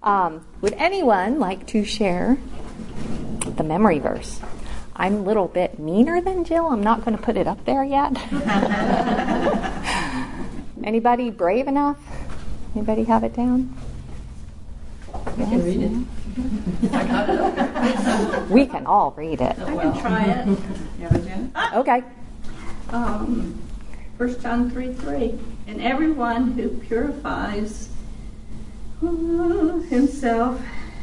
Would anyone like to share the memory verse? I'm a little bit meaner than Jill. I'm not going to put it up there yet. Anybody brave enough? Anybody have it down? I can read it. I got it. We can all read it. I can try it. You have it, Jen? Okay. 1 John 3:3. And everyone who purifies himself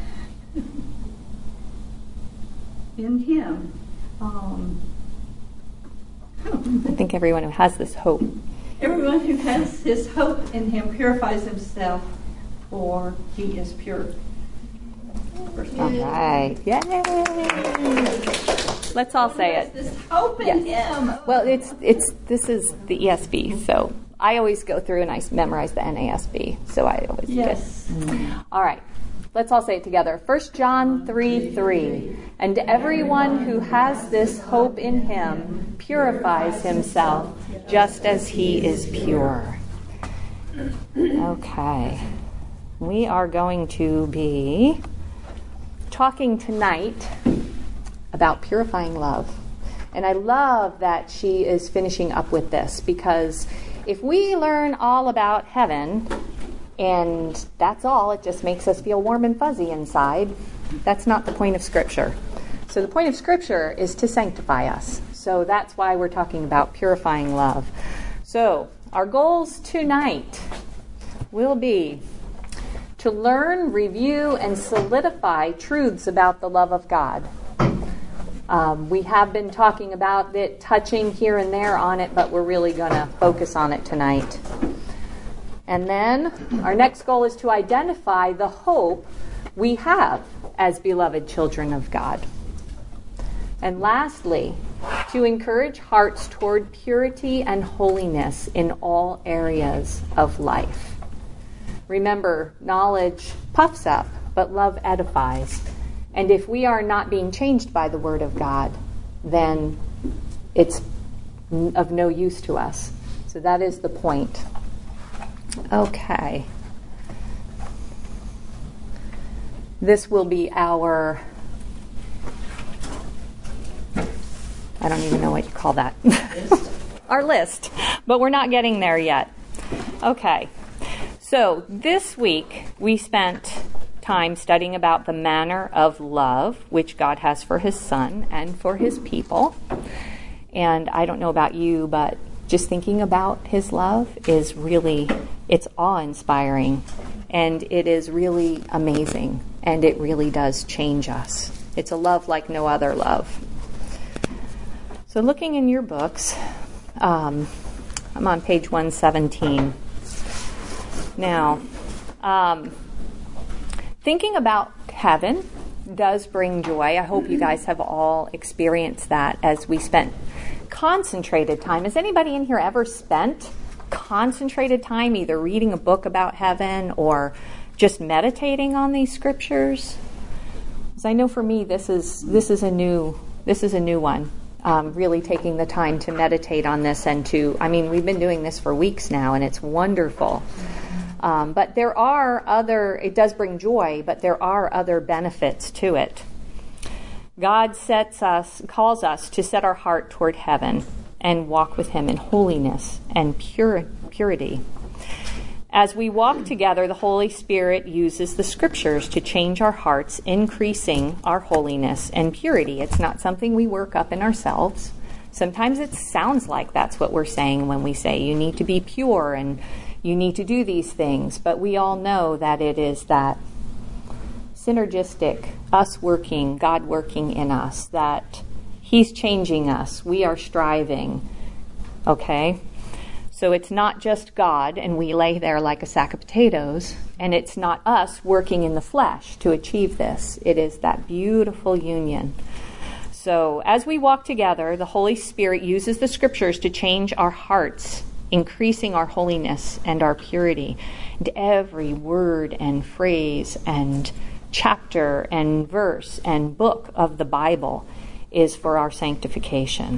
in him. I think everyone who has this hope. Everyone who has his hope in him purifies himself, for he is pure. All right. Yay! Let's all say it. This hope in him. Well, this is the ESV, so I always go through and I memorize the NASB, so I always Yes. All right. Let's all say it together. 1 John 3:3. And everyone who has this hope in him purifies himself just as he is pure. Okay. We are going to be talking tonight about purifying love. And I love that she is finishing up with this, because if we learn all about heaven and that's all, it just makes us feel warm and fuzzy inside, that's not the point of Scripture. So the point of Scripture is to sanctify us. So that's why we're talking about purifying love. So our goals tonight will be to learn, review, and solidify truths about the love of God. We have been talking about it, touching here and there on it, but we're really going to focus on it tonight. And then our next goal is to identify the hope we have as beloved children of God. And lastly, to encourage hearts toward purity and holiness in all areas of life. Remember, knowledge puffs up, but love edifies. And if we are not being changed by the Word of God, then it's of no use to us. So that is the point. Okay. This will be our, I don't even know what you call that. Our list. But we're not getting there yet. Okay. So this week we spent time studying about the manner of love which God has for his Son and for his people. And I don't know about you, but just thinking about his love is really, it's awe-inspiring, and it is really amazing, and it really does change us. It's a love like no other love. So looking in your books, I'm on page 117. Now, thinking about heaven does bring joy. I hope you guys have all experienced that as we spent concentrated time. Has anybody in here ever spent concentrated time either reading a book about heaven or just meditating on these scriptures? Because I know for me this is a new one. Really taking the time to meditate on this and we've been doing this for weeks now, and it's wonderful. But there are it does bring joy, but there are other benefits to it. God calls us to set our heart toward heaven and walk with him in holiness and purity. As we walk together, the Holy Spirit uses the scriptures to change our hearts, increasing our holiness and purity. It's not something we work up in ourselves. Sometimes it sounds like that's what we're saying when we say you need to be pure and you need to do these things, but we all know that it is that synergistic, us working, God working in us, that he's changing us. We are striving. Okay? So it's not just God and we lay there like a sack of potatoes, and it's not us working in the flesh to achieve this. It is that beautiful union. So as we walk together, the Holy Spirit uses the scriptures to change our hearts, increasing our holiness and our purity. And every word and phrase and chapter and verse and book of the Bible is for our sanctification.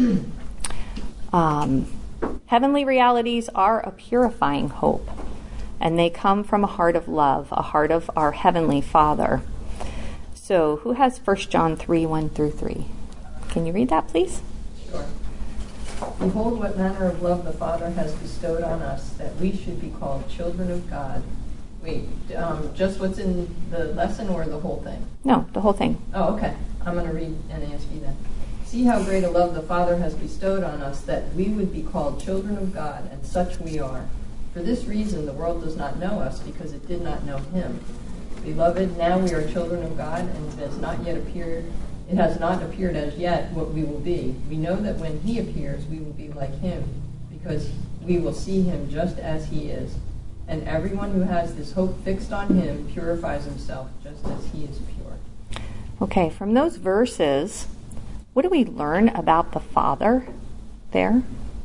Heavenly realities are a purifying hope. and they come from a heart of love, a heart of our Heavenly Father. So who has 1 John 3, 1 through 3? Can you read that, please? Sure. Behold, what manner of love the Father has bestowed on us, that we should be called children of God. Wait, just what's in the lesson or the whole thing? No, the whole thing. Oh, okay. I'm going to read NASB then. See how great a love the Father has bestowed on us, that we would be called children of God, and such we are. For this reason the world does not know us, because it did not know him. Beloved, now we are children of God, and it has not appeared as yet what we will be. We know that when he appears, we will be like him, because we will see him just as he is. And everyone who has this hope fixed on him purifies himself just as he is pure. Okay, from those verses, what do we learn about the Father there?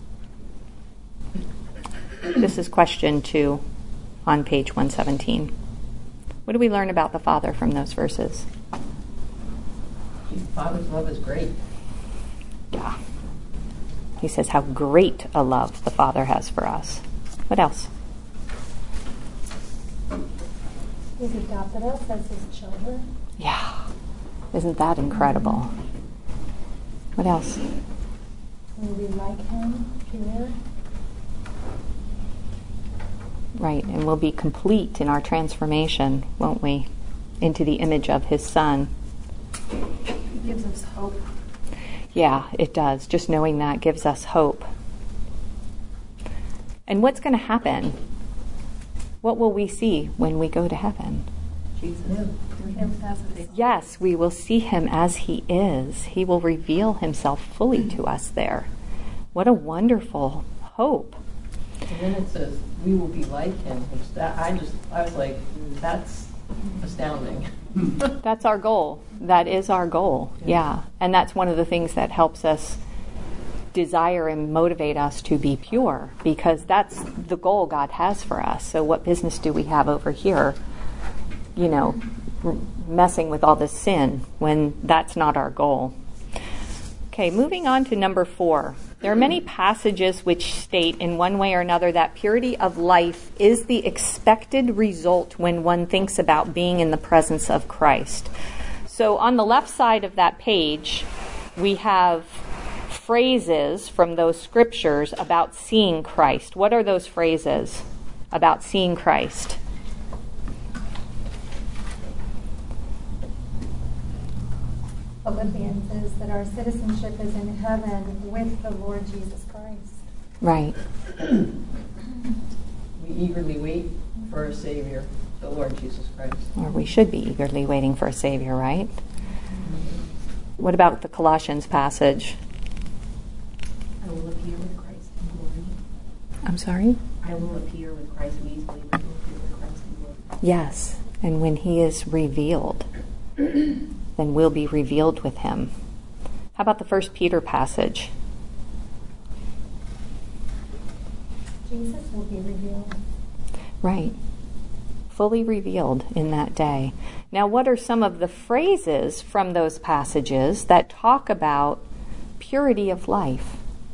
This is question 2 on page 117. What do we learn about the Father from those verses? The Father's love is great. Yeah. He says how great a love the Father has for us. What else? He's adopted us as his children. Yeah. Isn't that incredible? What else? We like him, pure. Right, and we'll be complete in our transformation, won't we? Into the image of his Son. It gives us hope. Yeah, it does. Just knowing that gives us hope. And what's going to happen? What will we see when we go to heaven? Jesus. Yes, we will see him as he is. He will reveal himself fully to us there. What a wonderful hope. And then it says, we will be like him. I was like, that's astounding. That's our goal. That is our goal. Yeah. And that's one of the things that helps us desire and motivate us to be pure, because that's the goal God has for us. So what business do we have over here, messing with all this sin when that's not our goal? Okay, moving on to number 4. There are many passages which state in one way or another that purity of life is the expected result when one thinks about being in the presence of Christ. So on the left side of that page, we have phrases from those scriptures about seeing Christ. What are those phrases about seeing Christ? Philippians says that our citizenship is in heaven with the Lord Jesus Christ. Right. We eagerly wait for a Savior, the Lord Jesus Christ. Or we should be eagerly waiting for a Savior, right? What about the Colossians passage? I will appear with Christ in glory. I'm sorry? I will appear with Christ. We believe I will appear with Christ in glory. Yes. And when he is revealed, then we'll be revealed with him. How about the 1 Peter passage? Jesus will be revealed. Right. Fully revealed in that day. Now, what are some of the phrases from those passages that talk about purity of life?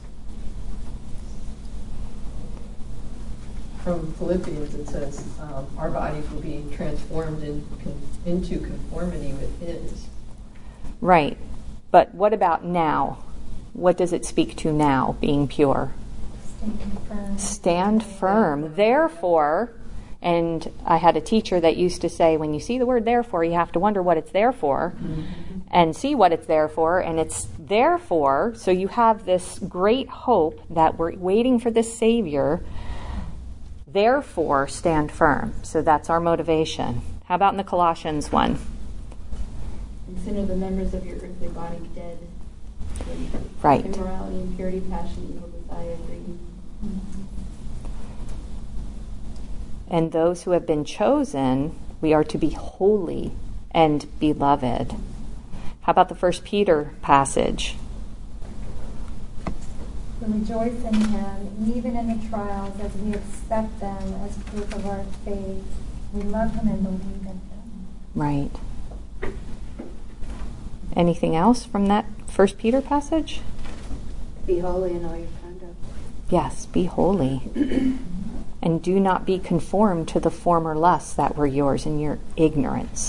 From Philippians, it says, our bodies will be transformed into conformity with his. Right. But what about now? What does it speak to now, being pure? Stand firm. Stand firm. Therefore, and I had a teacher that used to say, when you see the word therefore, you have to wonder what it's there for, and see what it's there for, and it's therefore, so you have this great hope that we're waiting for this Savior. Therefore, stand firm. So that's our motivation. How about in the Colossians one? Consider the members of your earthly body dead. Right. Immorality, impurity, passion, evil desire, greed. And those who have been chosen, we are to be holy and beloved. How about the 1 Peter passage? We rejoice in him, even in the trials, as we expect them as proof of our faith. We love him and believe in him. Right. Anything else from that 1 Peter passage? Be holy in all your conduct. Yes, be holy. and do not be conformed to the former lusts that were yours in your ignorance.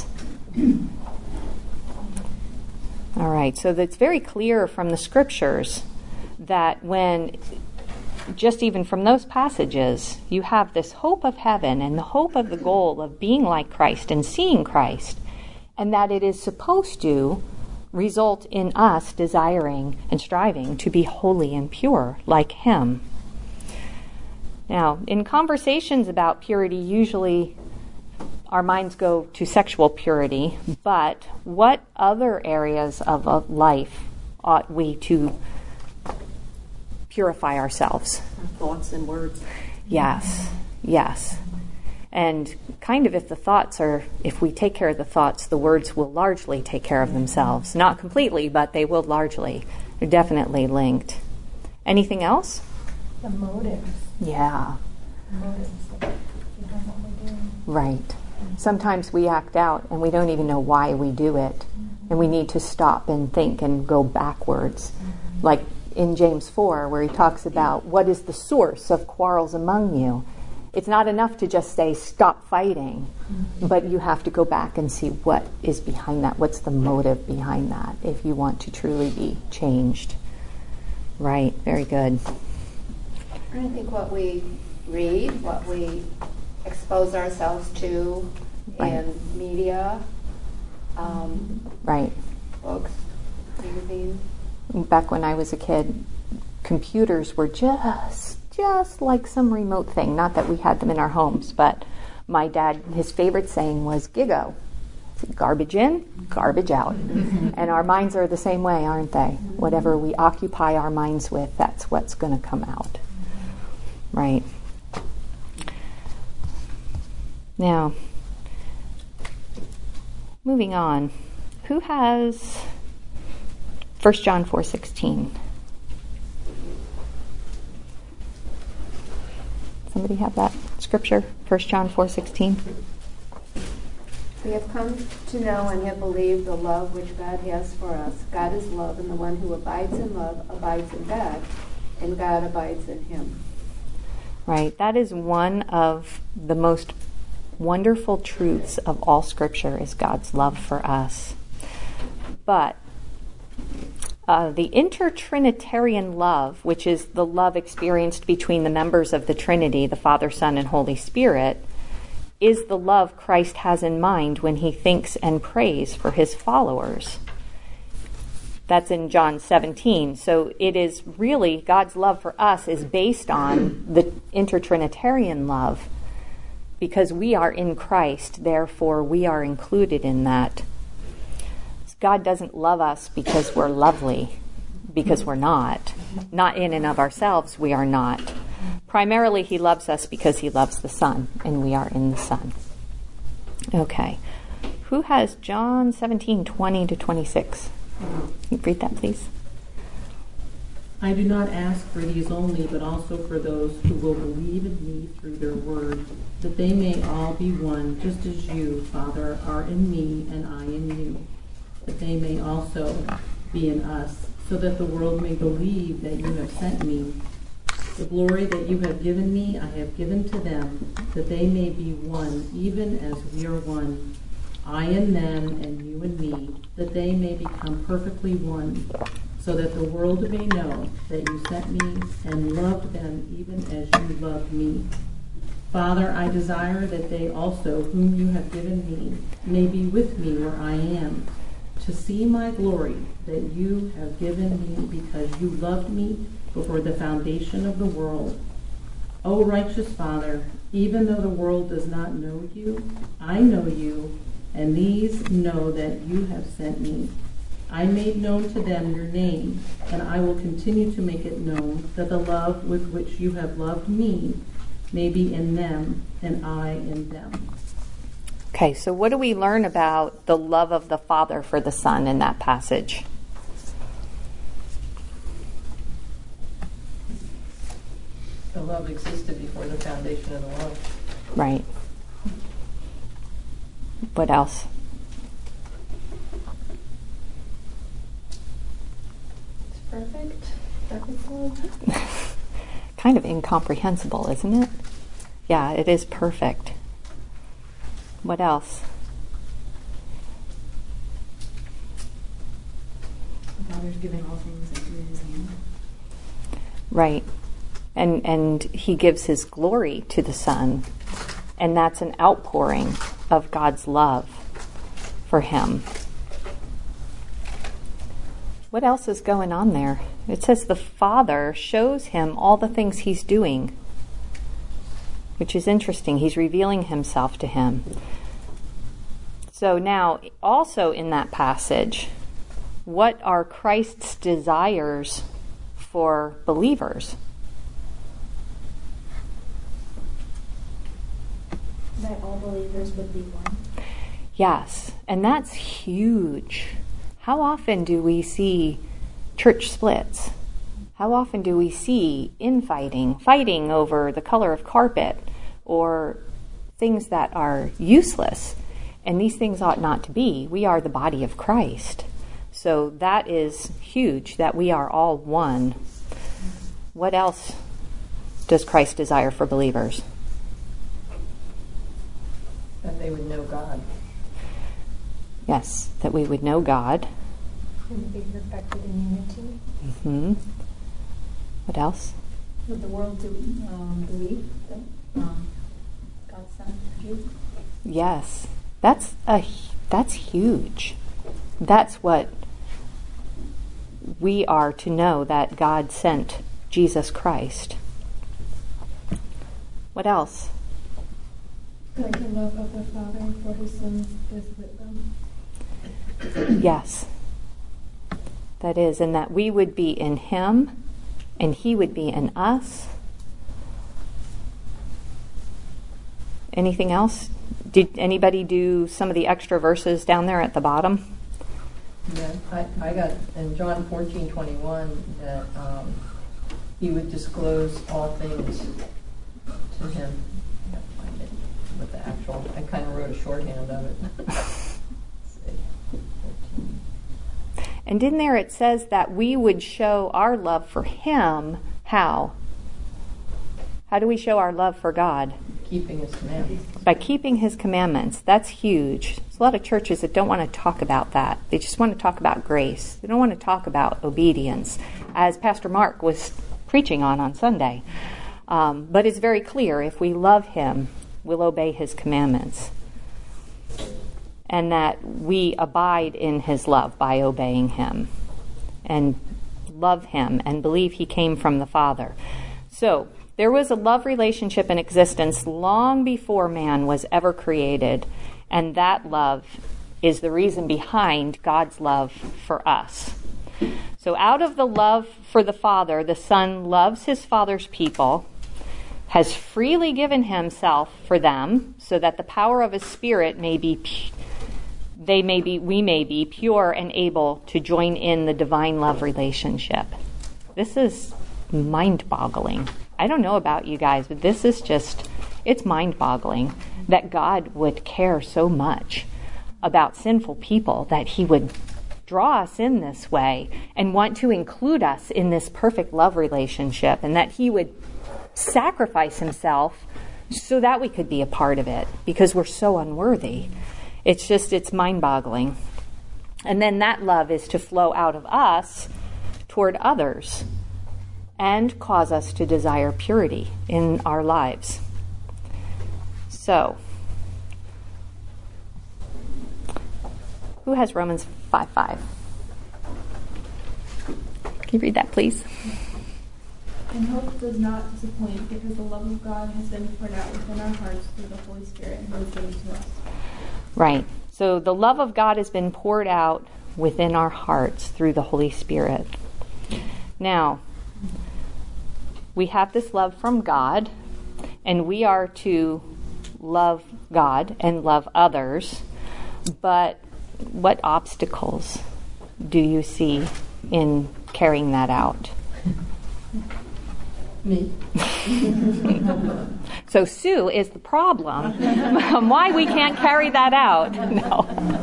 All right, so that's very clear from the scriptures that when, just even from those passages, you have this hope of heaven and the hope of the goal of being like Christ and seeing Christ, and that it is supposed to result in us desiring and striving to be holy and pure like Him. Now, in conversations about purity, usually our minds go to sexual purity, but what other areas of life ought we to purify ourselves? Thoughts and words. Yes, yes. And kind of if we take care of the thoughts, the words will largely take care of themselves. Not completely, but they will largely. They're definitely linked. Anything else? The motives. Yeah. Motives behind what we're doing. Right. Sometimes we act out and we don't even know why we do it. And we need to stop and think and go backwards. Like in James 4, where he talks about what is the source of quarrels among you. It's not enough to just say, stop fighting, but you have to go back and see what is behind that. What's the motive behind that if you want to truly be changed? Right, very good. I think what we read, what we expose ourselves to in media, right. books, magazines. Back when I was a kid, computers were just like some remote thing. Not that we had them in our homes, but my dad, his favorite saying was "Gigo," garbage in, garbage out. And our minds are the same way, aren't they? Whatever we occupy our minds with, that's what's going to come out. Right. Now, moving on. Who has 1 John 4:16? Somebody have that scripture? 1 John 4:16. We have come to know and have believed the love which God has for us. God is love, and the one who abides in love abides in God, and God abides in him. Right. That is one of the most wonderful truths of all Scripture, is God's love for us. But the intertrinitarian love, which is the love experienced between the members of the Trinity, the Father, Son, and Holy Spirit, is the love Christ has in mind when he thinks and prays for his followers. That's in John 17. So it is really, God's love for us is based on the intertrinitarian love. Because we are in Christ, therefore we are included in that. God doesn't love us because we're lovely, because we're not. Not in and of ourselves, we are not. Primarily, he loves us because he loves the Son, and we are in the Son. Okay. Who has John 17:20-26? Can you read that, please? I do not ask for these only, but also for those who will believe in me through their word, that they may all be one, just as you, Father, are in me and I in you, that they may also be in us, so that the world may believe that you have sent me. The glory that you have given me, I have given to them, that they may be one, even as we are one. I in them and you in me, that they may become perfectly one, so that the world may know that you sent me and loved them even as you loved me. Father, I desire that they also, whom you have given me, may be with me where I am, to see my glory that you have given me because you loved me before the foundation of the world. O righteous Father, even though the world does not know you, I know you, and these know that you have sent me. I made known to them your name, and I will continue to make it known, that the love with which you have loved me may be in them, and I in them. Okay, so what do we learn about the love of the Father for the Son in that passage? The love existed before the foundation of the world. Right. What else? It's perfect. Perfect love. Kind of incomprehensible, isn't it? Yeah, it is perfect. What else? The Father's given all things into his hand. Right. And he gives his glory to the Son. And that's an outpouring of God's love for him. What else is going on there? It says the Father shows him all the things he's doing, which is interesting. He's revealing himself to him. So now, also in that passage, what are Christ's desires for believers? That all believers would be one. Yes, and that's huge. How often do we see church splits? How often do we see infighting, fighting over the color of carpet or things that are useless? And these things ought not to be. We are the body of Christ. So that is huge, that we are all one. What else does Christ desire for believers? That they would know God. Yes, that we would know God. And be perfected in unity. Mm-hmm. What else? Would the world believe that God's Son, Jesus? Yes, that's huge. That's what we are to know, that God sent Jesus Christ. What else? Like the love of the Father for his Son is with them. Yes, that is, and that we would be in him and he would be in us. Anything else? Did anybody do some of the extra verses down there at the bottom? Yeah, I got in John 14:21 that he would disclose all things to him. I can't find it with the actual. I kind of wrote a shorthand of it. And in there it says that we would show our love for him. How? How do we show our love for God? Keeping his commandments. By keeping his commandments. That's huge. There's a lot of churches that don't want to talk about that. They just want to talk about grace. They don't want to talk about obedience, as Pastor Mark was preaching on Sunday. But it's very clear, if we love him, we'll obey his commandments. And that we abide in his love by obeying him and love him and believe he came from the Father. So there was a love relationship in existence long before man was ever created, and that love is the reason behind God's love for us. So out of the love for the Father, the Son loves his Father's people, has freely given himself for them, so that the power of his Spirit we may be pure and able to join in the divine love relationship. This is mind-boggling. I don't know about you guys, but this is it's mind-boggling that God would care so much about sinful people, that he would draw us in this way and want to include us in this perfect love relationship, and that he would sacrifice himself so that we could be a part of it, because we're so unworthy. It's mind-boggling. And then that love is to flow out of us toward others and cause us to desire purity in our lives. So, who has Romans 5:5? Can you read that, please? And hope does not disappoint, because the love of God has been poured out within our hearts through the Holy Spirit who is given to us. Right. So the love of God has been poured out within our hearts through the Holy Spirit. Now, we have this love from God, and we are to love God and love others. But what obstacles do you see in carrying that out? Me. So Sue is the problem. Why we can't carry that out? No.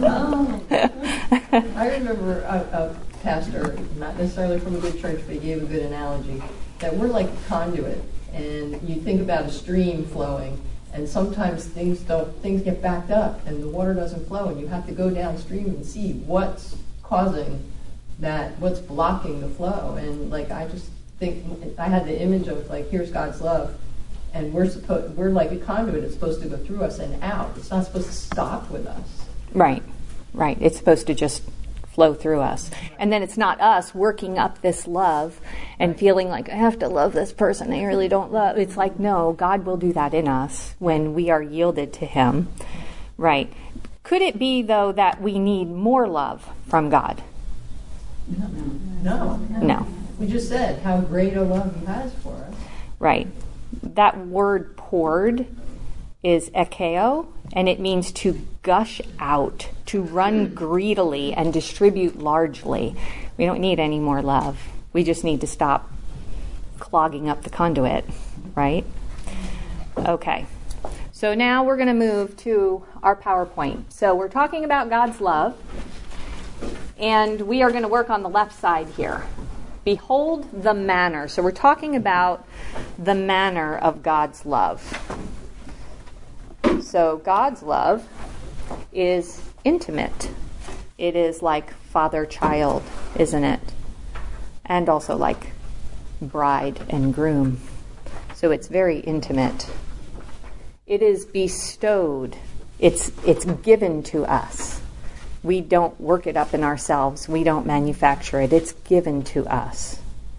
I remember a pastor, not necessarily from a good church, but he gave a good analogy, that we're like a conduit, And you think about a stream flowing, and sometimes things get backed up and the water doesn't flow, and you have to go downstream and see what's causing that, what's blocking the flow. And like, I just think I had the image of like, here's God's love, and we're like a conduit. It's supposed to go through us and out. It's not supposed to stop with us. Right. It's supposed to just flow through us. And then it's not us working up this love and feeling like, I have to love this person I really don't love. It's like, no, God will do that in us when we are yielded to Him. Right. Could it be, though, that we need more love from God? No. We just said how great a love He has for us. Right. That word poured is ekeo, and it means to gush out, to run greedily and distribute largely. We don't need any more love. We just need to stop clogging up the conduit, right? Okay. So now we're going to move to our PowerPoint. So we're talking about God's love, and we are going to work on the left side here. Behold the manner. So we're talking about the manner of God's love. So God's love is intimate. It is like father-child, isn't it? And also like bride and groom. So it's very intimate. It is bestowed. It's given to us. We don't work it up in ourselves. We don't manufacture it. It's given to us.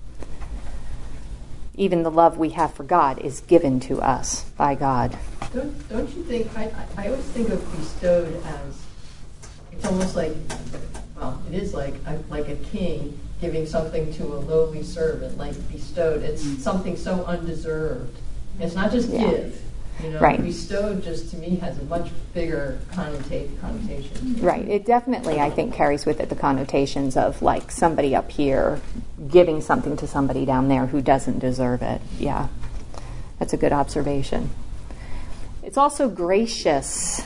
Even the love we have for God is given to us by God. Don't you think, I always think of bestowed as, it's almost like, well, it is like a king giving something to a lowly servant, like bestowed. It's something so undeserved. It's not just give. You know, right. Bestowed just to me has a much bigger connotation. Right. It definitely, I think, carries with it the connotations of like somebody up here giving something to somebody down there who doesn't deserve it. Yeah. That's a good observation. It's also gracious.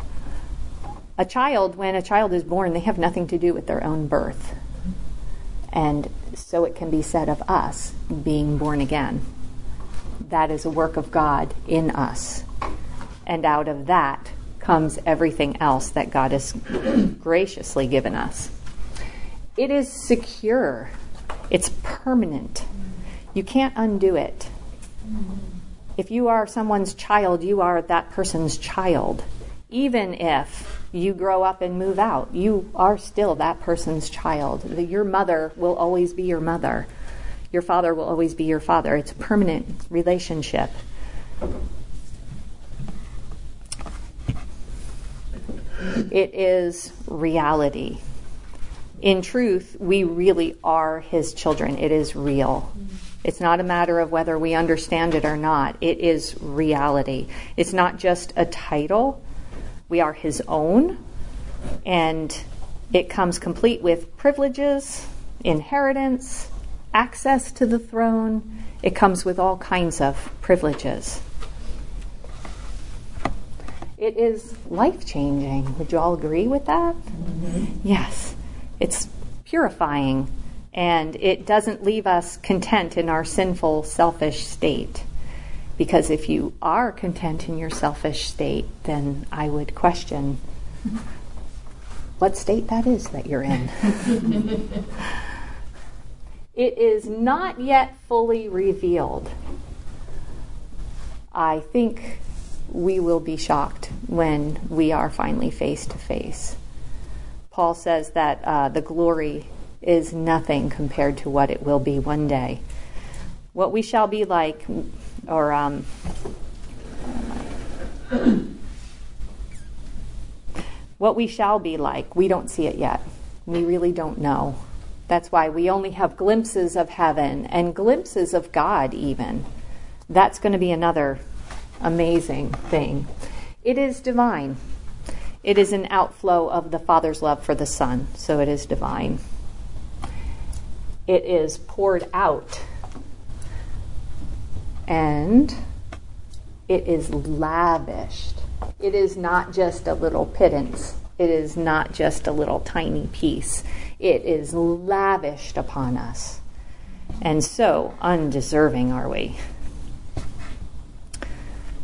When a child is born, they have nothing to do with their own birth. And so it can be said of us being born again. That is a work of God in us. And out of that comes everything else that God has graciously given us. It is secure. It's permanent. You can't undo it. If you are someone's child, you are that person's child. Even if you grow up and move out, you are still that person's child. Your mother will always be your mother. Your father will always be your father. It's a permanent relationship. It is reality. In truth, we really are His children. It is real. It's not a matter of whether we understand it or not. It is reality. It's not just a title. We are His own, and it comes complete with privileges, inheritance, access to the throne. It comes with all kinds of privileges. It is life-changing. Would you all agree with that? Mm-hmm. Yes. It's purifying, and it doesn't leave us content in our sinful, selfish state. Because if you are content in your selfish state, then I would question what state that is that you're in. It is not yet fully revealed. I think we will be shocked when we are finally face to face. Paul says that the glory is nothing compared to what it will be one day. What we shall be like, or what we shall be like, we don't see it yet. We really don't know. That's why we only have glimpses of heaven and glimpses of God even. That's going to be another amazing thing. It is divine. It is an outflow of the Father's love for the Son, so it is divine. It is poured out. And it is lavished. It is not just a little pittance. It is not just a little tiny piece. It is lavished upon us. And so undeserving are we.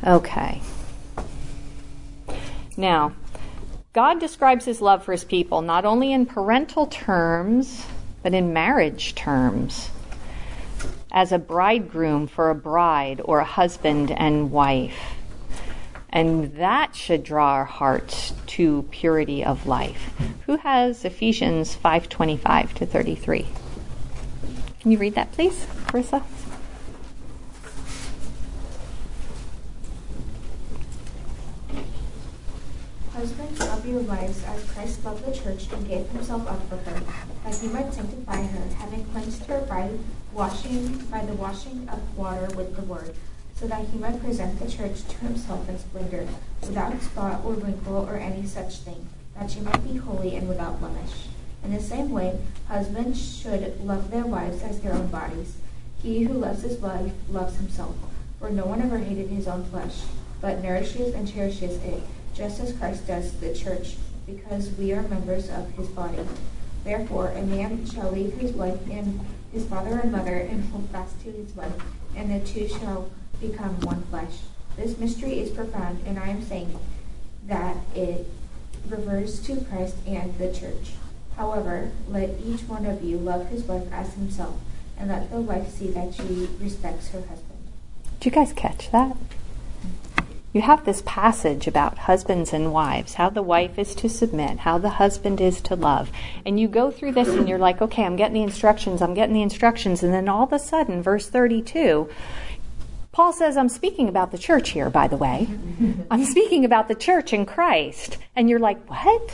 Okay. Now, God describes his love for his people not only in parental terms, but in marriage terms, as a bridegroom for a bride or a husband and wife. And that should draw our hearts to purity of life. Who has Ephesians 5:25 to 33? Can you read that, please, Carissa? Husbands, love your wives as Christ loved the church and gave himself up for her, that he might sanctify her, having cleansed her by the washing of water with the word, so that he might present the church to himself in splendor, without spot or wrinkle or any such thing, that she might be holy and without blemish. In the same way, husbands should love their wives as their own bodies. He who loves his wife loves himself, for no one ever hated his own flesh, but nourishes and cherishes it, just as Christ does the church, because we are members of his body. Therefore, a man shall leave his wife and his father and mother, and hold fast to his wife, and the two shall become one flesh. This mystery is profound, and I am saying that it refers to Christ and the church. However, let each one of you love his wife as himself, and let the wife see that she respects her husband. Did you guys catch that? You have this passage about husbands and wives, how the wife is to submit, how the husband is to love. And you go through this and you're like, okay, I'm getting the instructions. And then all of a sudden, verse 32, Paul says, I'm speaking about the church here, by the way. I'm speaking about the church in Christ. And you're like, what?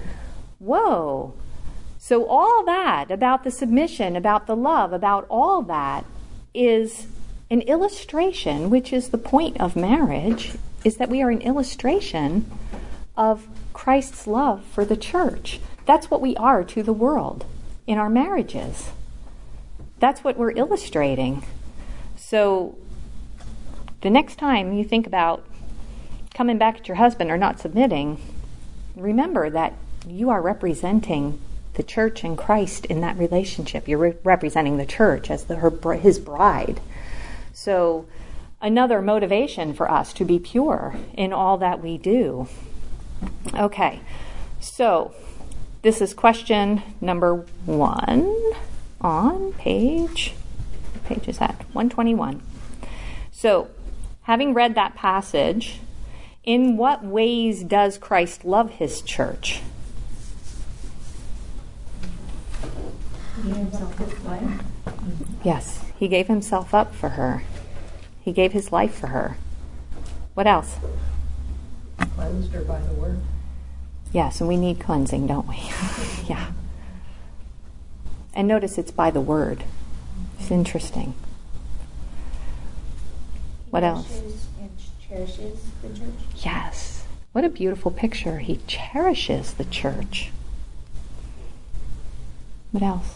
Whoa. So all that about the submission, about the love, about all that is an illustration, which is the point of marriage, is that we are an illustration of Christ's love for the church. That's what we are to the world in our marriages. That's what we're illustrating. So the next time you think about coming back at your husband or not submitting, remember that you are representing the church and Christ in that relationship. You're representing the church as his bride. So another motivation for us to be pure in all that we do. Okay, so this is question number 1 on page, what page is that? 121. So, having read that passage, in what ways does Christ love his church? He gave himself his life. Yes, he gave himself up for her. He gave his life for her. What else? Cleansed her by the word. Yes, and we need cleansing, don't we? Yeah. And notice it's by the word. It's interesting. What else? And cherishes the church. Yes. What a beautiful picture. He cherishes the church. What else?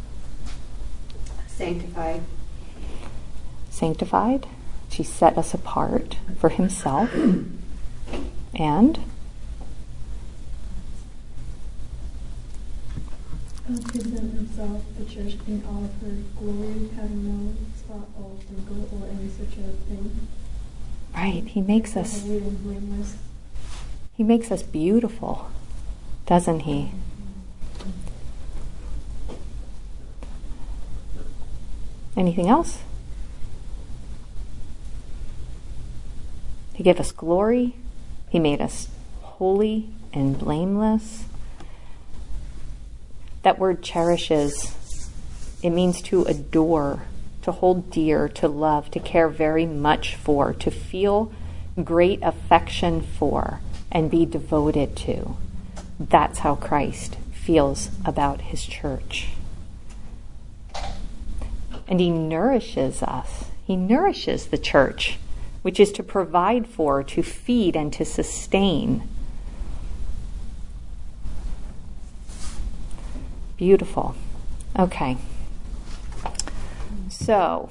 Sanctified. Sanctified. She set us apart for himself. And Present himself, the church, in all of her glory, having no spot or wrinkle or any such a thing. right, he makes us Holy and blameless. he makes us beautiful, doesn't he? Anything else? He gave us glory. He made us holy and blameless. That word cherishes, it means to adore, to hold dear, to love, to care very much for, to feel great affection for, and be devoted to. That's how Christ feels about his church. And he nourishes us. He nourishes the church, which is to provide for, to feed, and to sustain. Beautiful. Okay. So,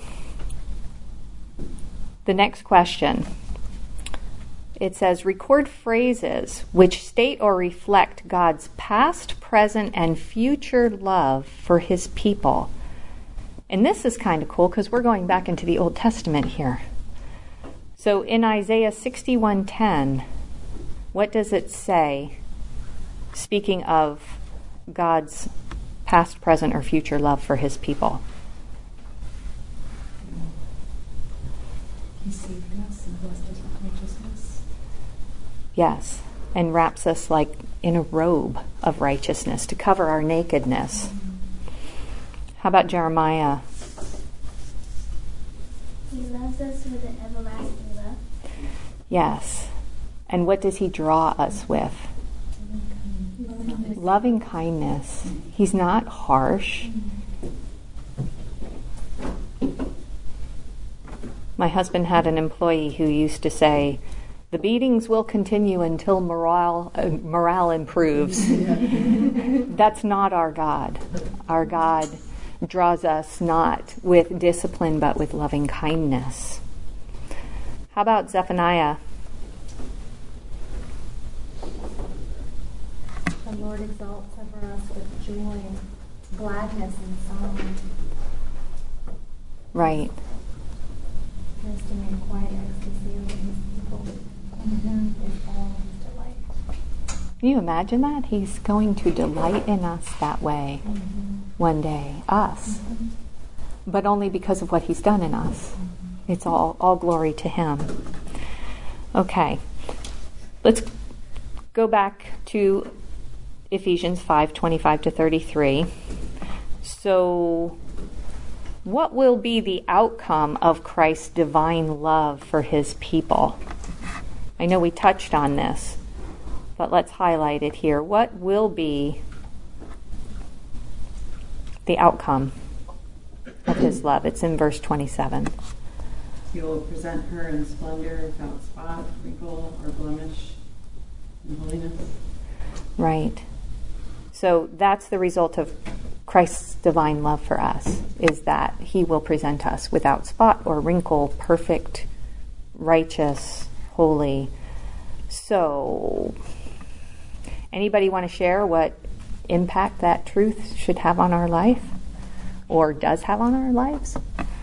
the next question. It says, record phrases which state or reflect God's past, present, and future love for his people. And this is kind of cool because we're going back into the Old Testament here. So in Isaiah 61:10, what does it say, speaking of God's past, present, or future love for his people? He saved us and blessed us with righteousness. Yes, and wraps us like in a robe of righteousness to cover our nakedness. How about Jeremiah? He loves us with an everlasting love. Yes. And what does he draw us with? Loving kindness. He's not harsh. My husband had an employee who used to say, "The beatings will continue until morale improves." That's not our God. Our God draws us not with discipline, but with loving kindness. How about Zephaniah? The Lord exalts over us with joy, gladness, and song. Right. Resting in quiet ecstasy over his people. Is all his delight. Can you imagine that? He's going to delight in us that way one day, us. But only because of what he's done in us. It's all glory to him. Okay. Let's go back to Ephesians 5:25-33. So, what will be the outcome of Christ's divine love for his people? I know we touched on this, but let's highlight it here. What will be the outcome of his love? It's in verse 27. He will present her in splendor, without spot, wrinkle, or blemish, in holiness. Right. So that's the result of Christ's divine love for us, is that he will present us without spot or wrinkle, perfect, righteous, holy. So, anybody want to share what impact that truth should have on our life, or does have on our lives?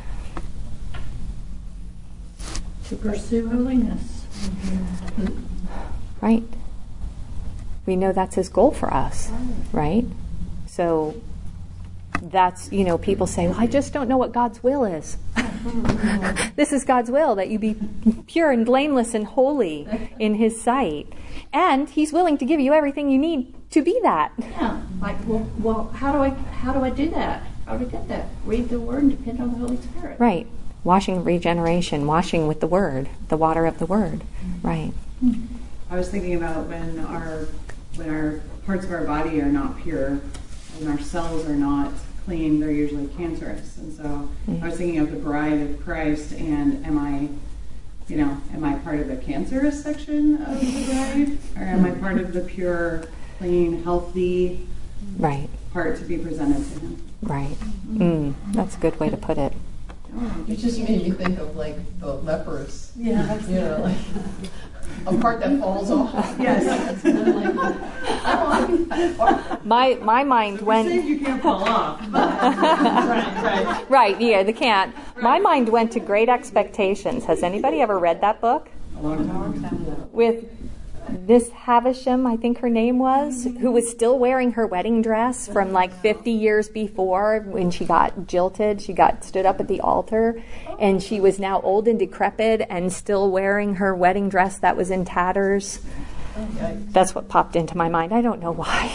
To pursue holiness. Right. We know that's his goal for us, right? So that's, people say, well, I just don't know what God's will is. This is God's will, that you be pure and blameless and holy in his sight. And he's willing to give you everything you need to be that. Yeah. Like, well, how do I do that? How do I get that? Read the Word and depend on the Holy Spirit. Right. Washing, regeneration, washing with the Word, the water of the Word. Right. I was thinking about when our parts of our body are not pure and our cells are not clean, they're usually cancerous. And so I was thinking of the bride of Christ, and am I part of the cancerous section of the bride, or am I part of the pure, clean, healthy part to be presented to him? Right. That's a good way to put it. It just made me think of like the lepers. Yeah. Like a part that falls off. Yes. I don't want to be that part. My mind went. You can't fall off. Right. Right. Yeah, they can't. Right. My mind went to Great Expectations. Has anybody ever read that book? A long time ago. With this Havisham, I think her name was, who was still wearing her wedding dress from like 50 years before when she got jilted. She got stood up at the altar, and she was now old and decrepit and still wearing her wedding dress that was in tatters. That's what popped into my mind. I don't know why.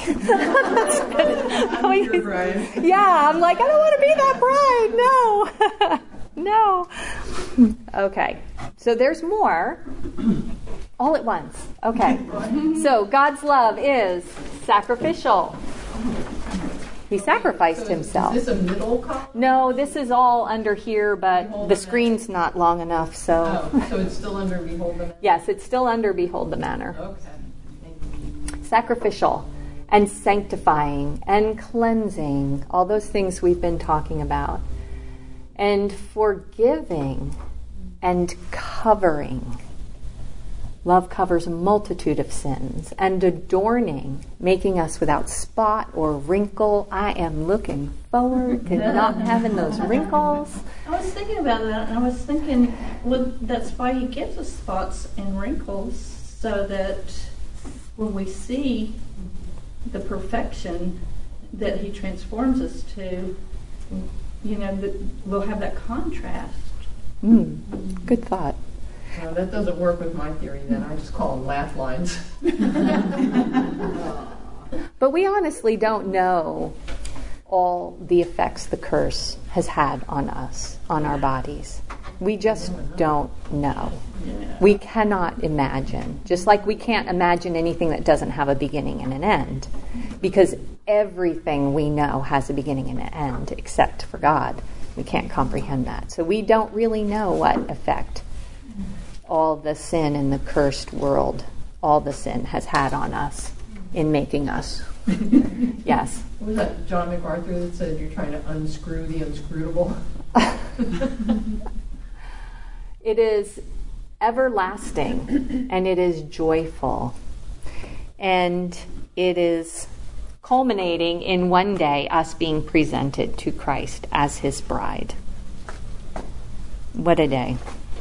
Yeah, I'm like, I don't want to be that bride. No. Okay. So there's more. All at once. Okay. So God's love is sacrificial. He sacrificed himself. Is this a middle column? No, this is all under here, but the screen's not long enough, so. So it's still under Behold the Manor? Yes, it's still under Behold the Manor. Okay. Sacrificial and sanctifying and cleansing, all those things we've been talking about. And forgiving and covering. Love covers a multitude of sins, and adorning, making us without spot or wrinkle. I am looking forward to not having those wrinkles. I was thinking about that, and I was thinking, well, that's why he gives us spots and wrinkles, so that when we see the perfection that he transforms us to, that we'll have that contrast. Good thought. That doesn't work with my theory then. I just call them laugh lines. But we honestly don't know all the effects the curse has had on us, on our bodies. We just don't know. We cannot imagine. Just like we can't imagine anything that doesn't have a beginning and an end. Because everything we know has a beginning and an end, except for God. We can't comprehend that. So we don't really know what effect all the sin in the cursed world, all the sin has had on us in making us. Yes. Was that John MacArthur that said you're trying to unscrew the unscrutable? It is everlasting, and it is joyful, and it is culminating in one day us being presented to Christ as his bride. What a day.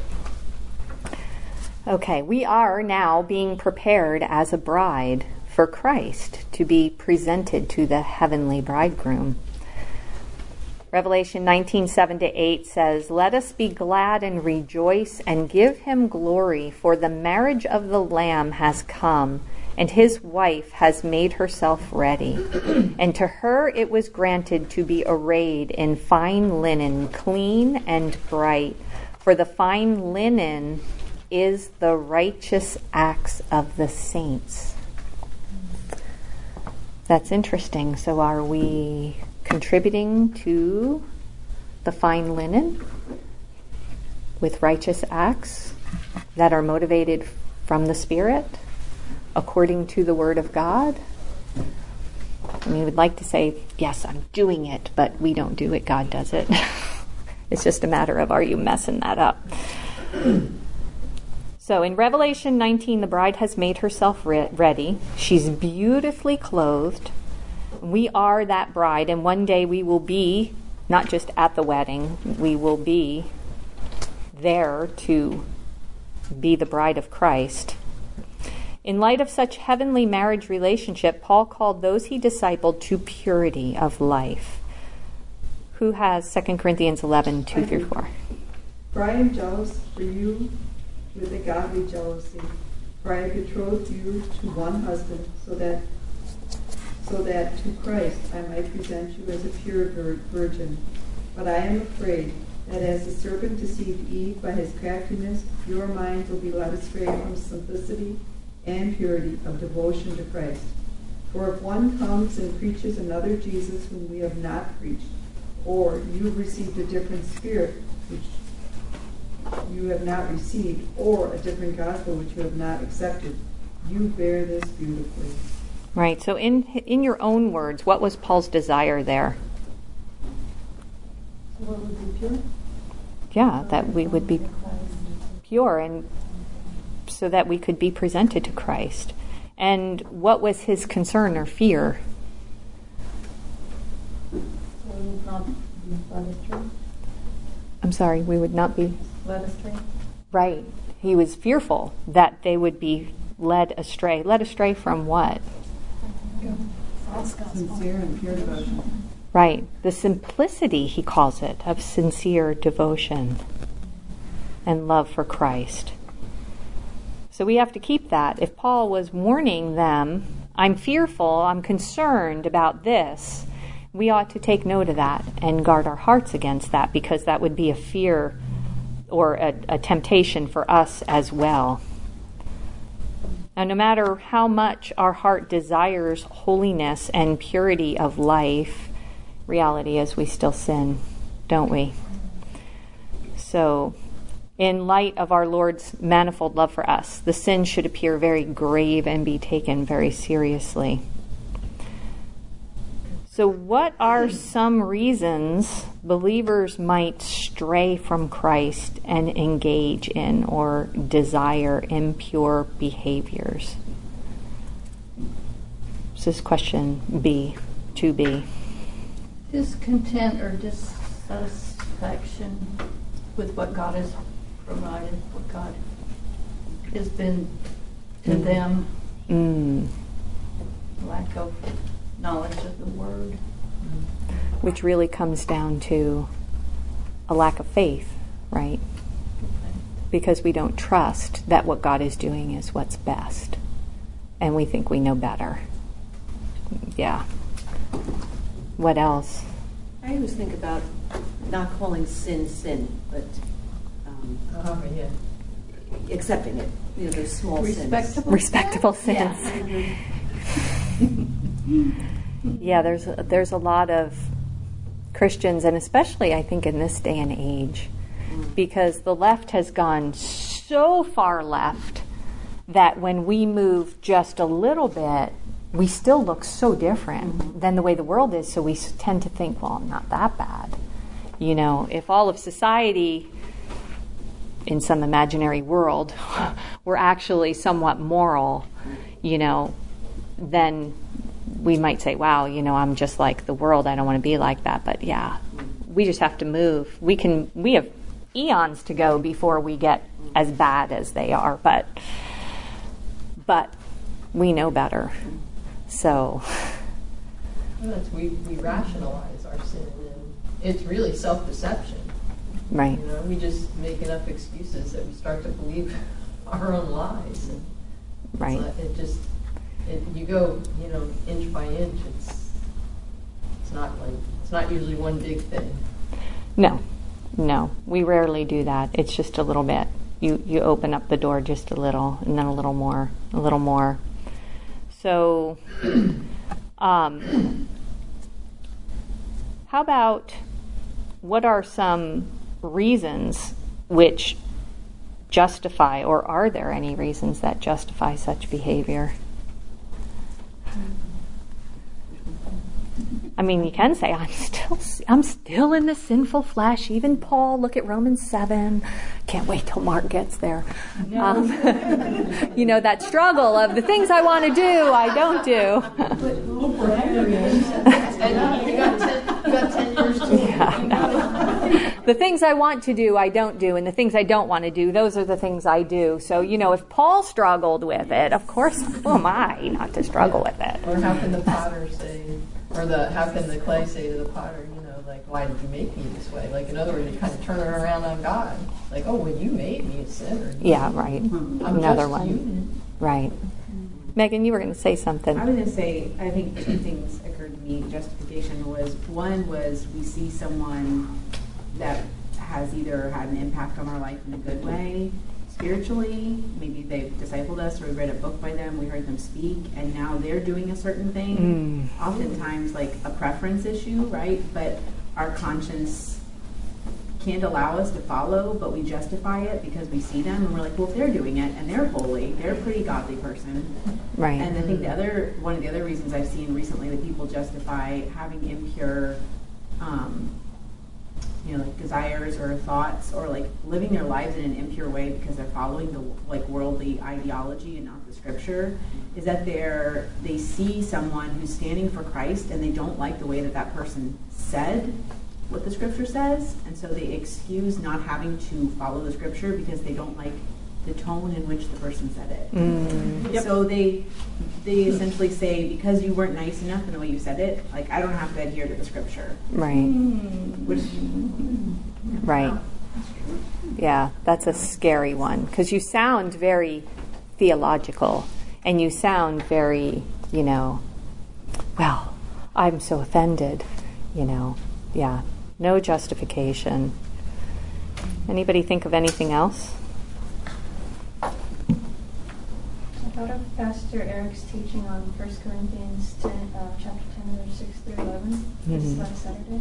Okay, we are now being prepared as a bride for Christ to be presented to the heavenly bridegroom. Revelation 19:7-8 says, "Let us be glad and rejoice and give him glory, for the marriage of the Lamb has come, and his wife has made herself ready. And to her it was granted to be arrayed in fine linen, clean and bright, for the fine linen is the righteous acts of the saints." That's interesting. So are we contributing to the fine linen with righteous acts that are motivated from the Spirit according to the Word of God? I mean, we'd like to say, yes, I'm doing it, but we don't do it. God does it. It's just a matter of, are you messing that up? So in Revelation 19, the bride has made herself ready. She's beautifully clothed. We are that bride, and one day we will be not just at the wedding, we will be there to be the bride of Christ. In light of such heavenly marriage relationship, Paul called those he discipled to purity of life. Who has 2 Corinthians 11:2-4? For I am jealous for you with a godly jealousy. For I betrothed you to one husband, so that to Christ I might present you as a pure virgin. But I am afraid that as the serpent deceived Eve by his craftiness, your minds will be led astray from simplicity and purity of devotion to Christ. For if one comes and preaches another Jesus whom we have not preached, or you have received a different spirit which you have not received, or a different gospel which you have not accepted, you bear this beautifully. Right. So in your own words, what was Paul's desire there? What would be pure? Yeah, that we would be pure, and so that we could be presented to Christ. And what was his concern or fear? I'm sorry, we would not be Led astray. Right. He was fearful that they would be led astray. Led astray from what? Sincere and pure devotion. Right. The simplicity, he calls it, of sincere devotion and love for Christ. So we have to keep that. If Paul was warning them, I'm fearful, I'm concerned about this, we ought to take note of that and guard our hearts against that, because that would be a fear or a temptation for us as well. Now, no matter how much our heart desires holiness and purity of life, reality is we still sin, don't we? So, in light of our Lord's manifold love for us, the sin should appear very grave and be taken very seriously. So what are some reasons believers might stray from Christ and engage in or desire impure behaviors? This is question B, 2B. Discontent or dissatisfaction with what God has provided, what God has been to them. Lack of knowledge of the Word. Which really comes down to a lack of faith, right? Because we don't trust that what God is doing is what's best. And we think we know better. Yeah. What else? I always think about not calling sin, but accepting it. Those small sins. Respectable sins. Yeah, there's a lot of Christians, and especially I think in this day and age, because the left has gone so far left that when we move just a little bit, we still look so different than the way the world is, so we tend to think, well, I'm not that bad. If all of society in some imaginary world were actually somewhat moral, then we might say, wow, I'm just like the world. I don't want to be like that. But yeah, we just have to move. We have eons to go before we get as bad as they are. But we know better. So we rationalize our sin, and it's really self-deception. Right. We just make enough excuses that we start to believe our own lies. And right. You go, inch by inch. It's not usually one big thing. No, we rarely do that. It's just a little bit. You open up the door just a little, and then a little more. So, how about what are some reasons which justify, or are there any reasons that justify such behavior? I mean, you can say, I'm still in the sinful flesh. Even Paul, look at Romans 7. Can't wait till Mark gets there. No. That struggle of the things I want to do, I don't do. You got 10 years to The things I want to do, I don't do. And the things I don't want to do, those are the things I do. So, if Paul struggled with it, of course, who am I not to struggle with it? Or how can the potter say... Or how can the clay say to the potter, why did you make me this way? In other words, you kind of turn it around on God. Well, you made me a sinner. Yeah, right. I'm another just one. Human. Right. Megan, you were going to say something. I was going to say, I think two things occurred to me. Justification was, one was we see someone that has either had an impact on our life in a good way, spiritually, maybe they've discipled us, or we read a book by them, we heard them speak, and now they're doing a certain thing. Oftentimes a preference issue, right? But our conscience can't allow us to follow, but we justify it because we see them, and we're like, well, if they're doing it, and they're holy, they're a pretty godly person. Right. And I think one of the other reasons I've seen recently that people justify having impure desires or thoughts, or living their lives in an impure way because they're following the worldly ideology and not the scripture, is that they see someone who's standing for Christ and they don't like the way that person said what the scripture says, and so they excuse not having to follow the scripture because they don't like the tone in which the person said it. Yep. So they essentially say, because you weren't nice enough in the way you said it, I don't have to adhere to the scripture. Right. Right. Yeah, that's a scary one, because you sound very theological, and you sound very, well, I'm so offended, Yeah, no justification. Anybody think of anything else? I thought of Pastor Eric's teaching on 1 Corinthians chapter 10, verse 6 through 11 this last Saturday.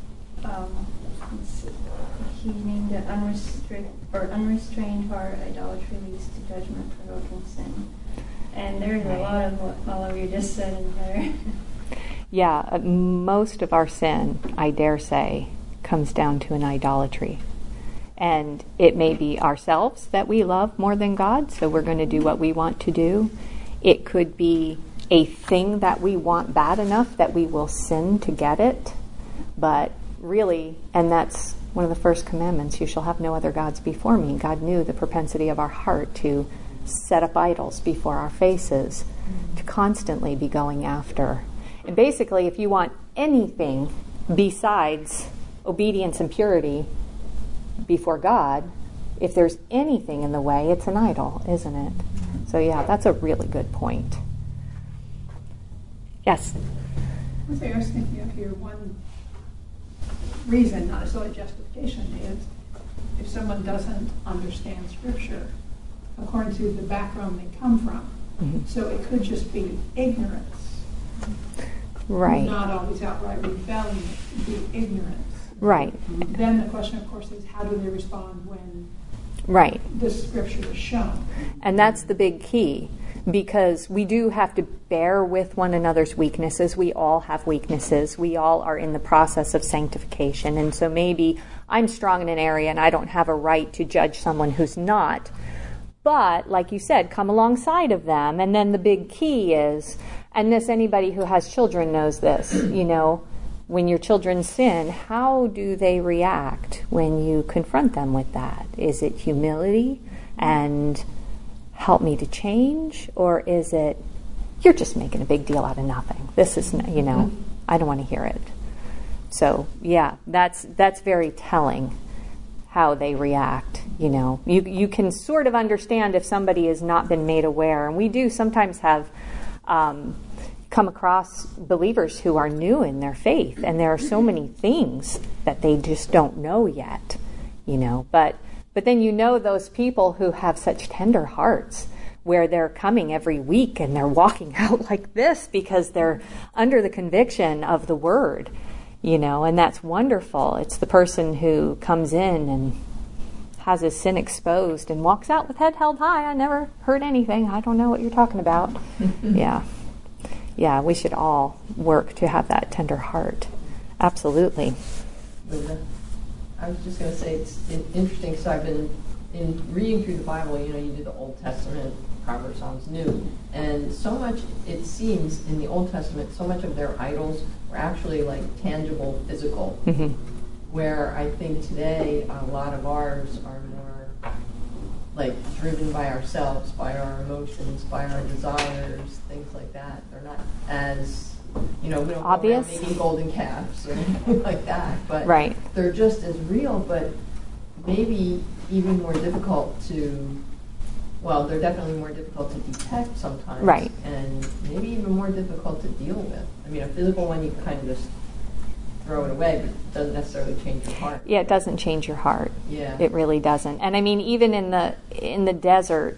He named it unrestrained heart, idolatry leads to judgment, provoking sin. And there's a lot of what all of you just said in there. Yeah, most of our sin, I dare say, comes down to an idolatry. And it may be ourselves that we love more than God, so we're going to do what we want to do. It could be a thing that we want bad enough that we will sin to get it. But really, and that's one of the first commandments, you shall have no other gods before me. God knew the propensity of our heart to set up idols before our faces, to constantly be going after. And basically, if you want anything besides obedience and purity before God, if there's anything in the way, it's an idol, isn't it? So yeah, that's a really good point. Yes? One thing I was thinking of here, one reason, not necessarily justification, is if someone doesn't understand Scripture according to the background they come from. Mm-hmm. So it could just be ignorance. Right. Not always outright rebellion, it could be ignorance. Right. Then the question, of course, is how do they respond when right. the Scripture is shown? And that's the big key, because we do have to bear with one another's weaknesses. We all have weaknesses. We all are in the process of sanctification. And so maybe I'm strong in an area and I don't have a right to judge someone who's not. But, like you said, come alongside of them. And then the big key is, and this, anybody who has children knows this, you know, when your children sin, how do they react when you confront them with that? Is it humility and help me to change? Or is it, you're just making a big deal out of nothing? This is, you know, I don't want to hear it. So, yeah, that's very telling how they react. You know, you can sort of understand if somebody has not been made aware. And we do sometimes have come across believers who are new in their faith, and there are so many things that they just don't know yet, you know. But then you know those people who have such tender hearts, where they're coming every week and they're walking out like this because they're under the conviction of the Word, you know, and that's wonderful. It's the person who comes in and has his sin exposed and walks out with head held high. I never heard anything. I don't know what you're talking about. Yeah, we should all work to have that tender heart. Absolutely. I was just going to say, it's interesting because I've been reading through the Bible. You know, you do the Old Testament, Proverbs, Psalms, New, and so much, it seems, in the Old Testament, so much of their idols were actually like tangible, physical, where I think today a lot of ours are more like driven by ourselves, by our emotions, by our desires, things like that. They're not as, you know, we don't obvious, go around making golden calves or anything like that, but right. They're just as real, but maybe even more difficult to, well, they're definitely more difficult to detect sometimes, right. And maybe even more difficult to deal with. I mean, a physical one, you can kind of just throw it away, but it doesn't necessarily change your heart. Yeah, it doesn't change your heart. Yeah. It really doesn't. And I mean, even in the desert,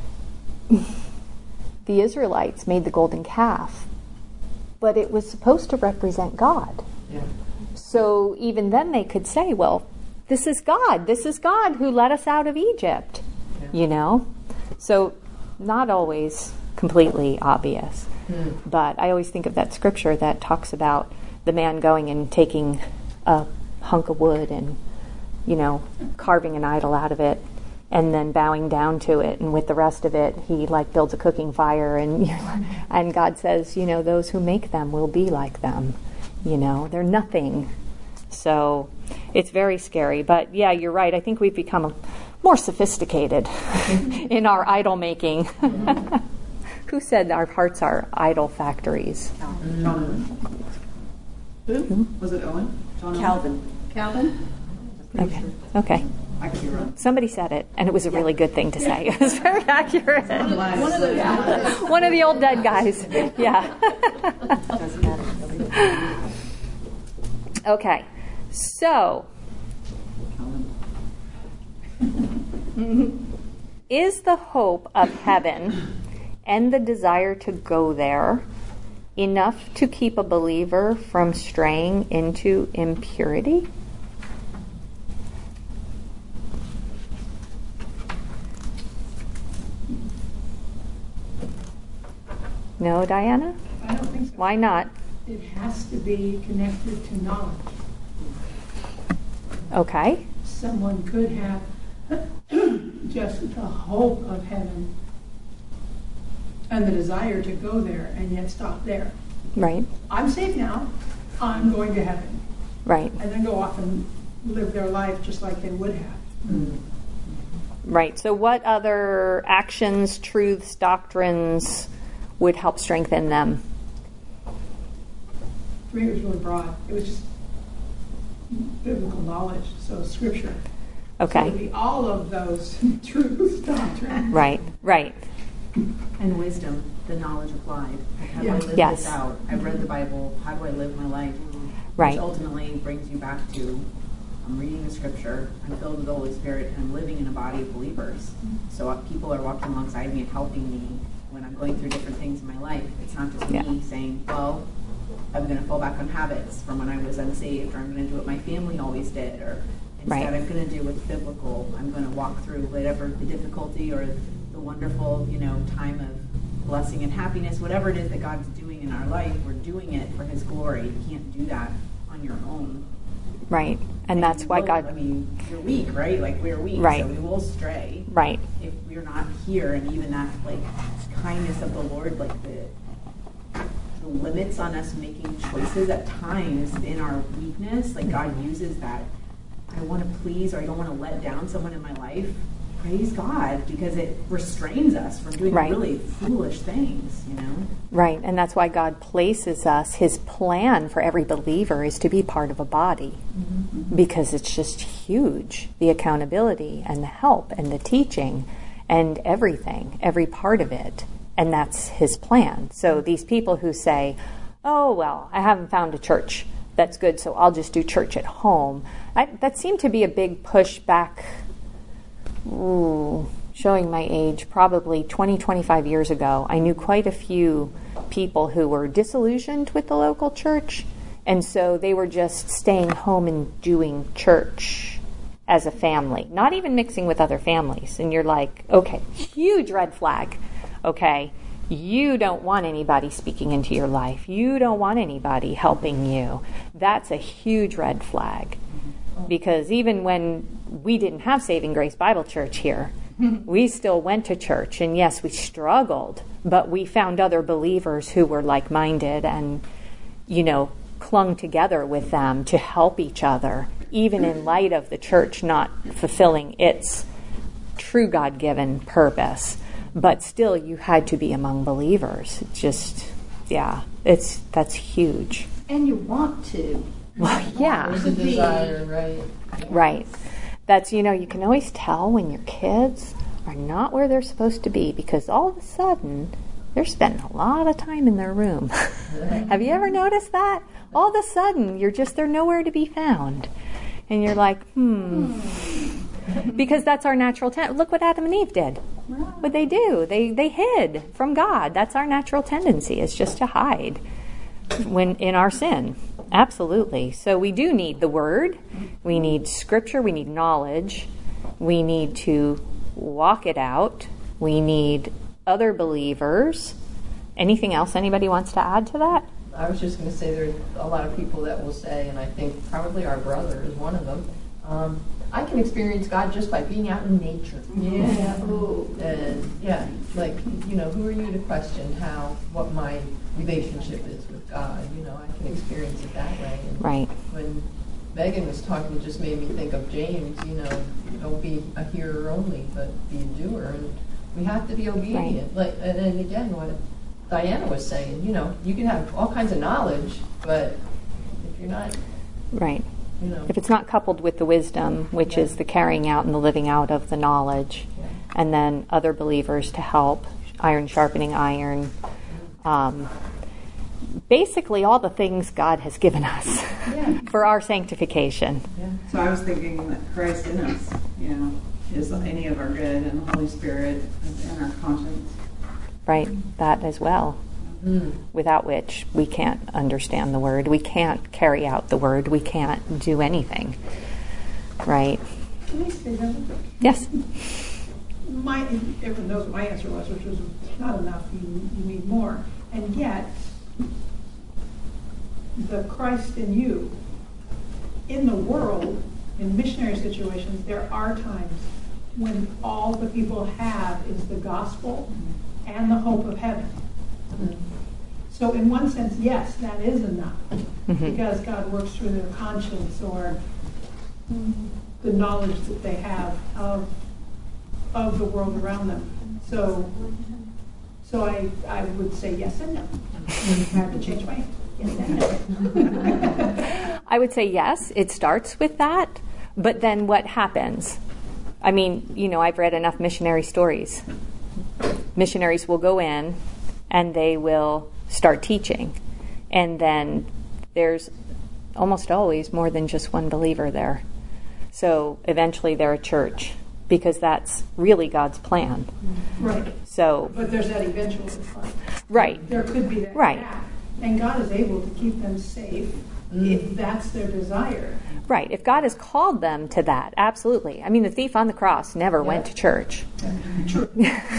the Israelites made the golden calf, but it was supposed to represent God. Yeah. So even then they could say, well, this is God. This is God who led us out of Egypt, you know? So not always completely obvious. But I always think of that scripture that talks about the man going and taking a hunk of wood and, you know, carving an idol out of it and then bowing down to it, and with the rest of it he like builds a cooking fire, and and God says, you know, those who make them will be like them, you know, they're nothing. So it's very scary. But yeah, you're right, I think we've become more sophisticated in our idol making. Who said our hearts are idol factories? John. Who? Was it Owen? John Calvin. Calvin? Okay. I could be wrong. Somebody said it, and it was a really good thing to say. It was very accurate. One of those. One of the old dead guys. Yeah. Doesn't matter. Okay. So, is the hope of heaven and the desire to go there enough to keep a believer from straying into impurity? No, Diana? I don't think so. Why not? it has to be connected to knowledge. Okay. Someone could have just the hope of heaven and the desire to go there and yet stop there. Right. I'm saved now, I'm going to heaven. Right. And then go off and live their life just like they would have. Mm. Right. So what other actions, truths, doctrines would help strengthen them? For me, it was really broad. It was just biblical knowledge, so scripture. Okay. So it would be all of those truths, doctrines. Right. Right. And wisdom, the knowledge applied. Like, how do I live Yes. this out? I've read the Bible. How do I live my life? Right. Which ultimately brings you back to, I'm reading the scripture, I'm filled with the Holy Spirit, and I'm living in a body of believers. So people are walking alongside me and helping me when I'm going through different things in my life. It's not just me saying, well, I'm going to fall back on habits from when I was unsaved, or I'm going to do what my family always did, or instead I'm going to do what's biblical. I'm going to walk through whatever the difficulty or the wonderful, time of blessing and happiness, whatever it is that God's doing in our life, we're doing it for His glory. You can't do that on your own. Right. And that's why God... I mean, you're weak, right? Like, we're weak, right. So we will stray. Right. If we're not here, and even that, kindness of the Lord, the limits on us making choices at times in our weakness, God uses that. I want to please, or I don't want to let down someone in my life. Praise God, because it restrains us from doing really foolish things, Right, and that's why God places us, His plan for every believer is to be part of a body, because it's just huge, the accountability and the help and the teaching and everything, every part of it, and that's His plan. So these people who say, oh, well, I haven't found a church that's good, so I'll just do church at home, that seemed to be a big push back. Showing my age, probably 20, 25 years ago, I knew quite a few people who were disillusioned with the local church, and so they were just staying home and doing church as a family, not even mixing with other families. And you're like, okay, huge red flag. Okay, you don't want anybody speaking into your life. You don't want anybody helping you. That's a huge red flag. Because even when we didn't have Saving Grace Bible Church here, we still went to church. And yes, we struggled, but we found other believers who were like-minded and, clung together with them to help each other, even in light of the church not fulfilling its true God-given purpose. But still, you had to be among believers. That's huge. And you want to. Well, yeah. There's a desire, right? Right. That's, you can always tell when your kids are not where they're supposed to be, because all of a sudden they're spending a lot of time in their room. Have you ever noticed that? All of a sudden they're nowhere to be found. And you're like, Because that's our natural tendency. Look what Adam and Eve did. What they do. They hid from God. That's our natural tendency, is just to hide when in our sin. Absolutely. So we do need the Word. We need Scripture. We need knowledge. We need to walk it out. We need other believers. Anything else anybody wants to add to that? I was just going to say there's a lot of people that will say, and I think probably our brother is one of them, I can experience God just by being out in nature. Yeah. And who are you to question what my relationship is with God? I can experience it that way. And right. When Megan was talking, it just made me think of James, don't be a hearer only, but be a doer. And we have to be obedient. Right. And again, what Diana was saying, you can have all kinds of knowledge, but if you're not... Right. If it's not coupled with the wisdom, which is the carrying out and the living out of the knowledge, and then other believers to help, iron sharpening iron, basically all the things God has given us for our sanctification. Yeah. So I was thinking that Christ in us, is any of our good, and the Holy Spirit and our conscience. Right, that as well. Without which we can't understand the Word. We can't carry out the Word. We can't do anything. Right? Can I say something? Yes. Everyone knows what my answer was, which was not enough. You need more. And yet, the Christ in you. In the world, in missionary situations, there are times when all the people have is the gospel and the hope of heaven. So in one sense, yes, that is enough, because God works through their conscience or the knowledge that they have of the world around them. So I would say yes and no. I have to change my yes and no. I would say yes, it starts with that, but then what happens? I mean, I've read enough missionary stories. Missionaries will go in and they will start teaching. And then there's almost always more than just one believer there. So eventually they're a church, because that's really God's plan. Right. So, but there's that eventual decline. Right. There could be that gap. And God is able to keep them safe if that's their desire. Right. If God has called them to that, absolutely. I mean, the thief on the cross never went to church. True.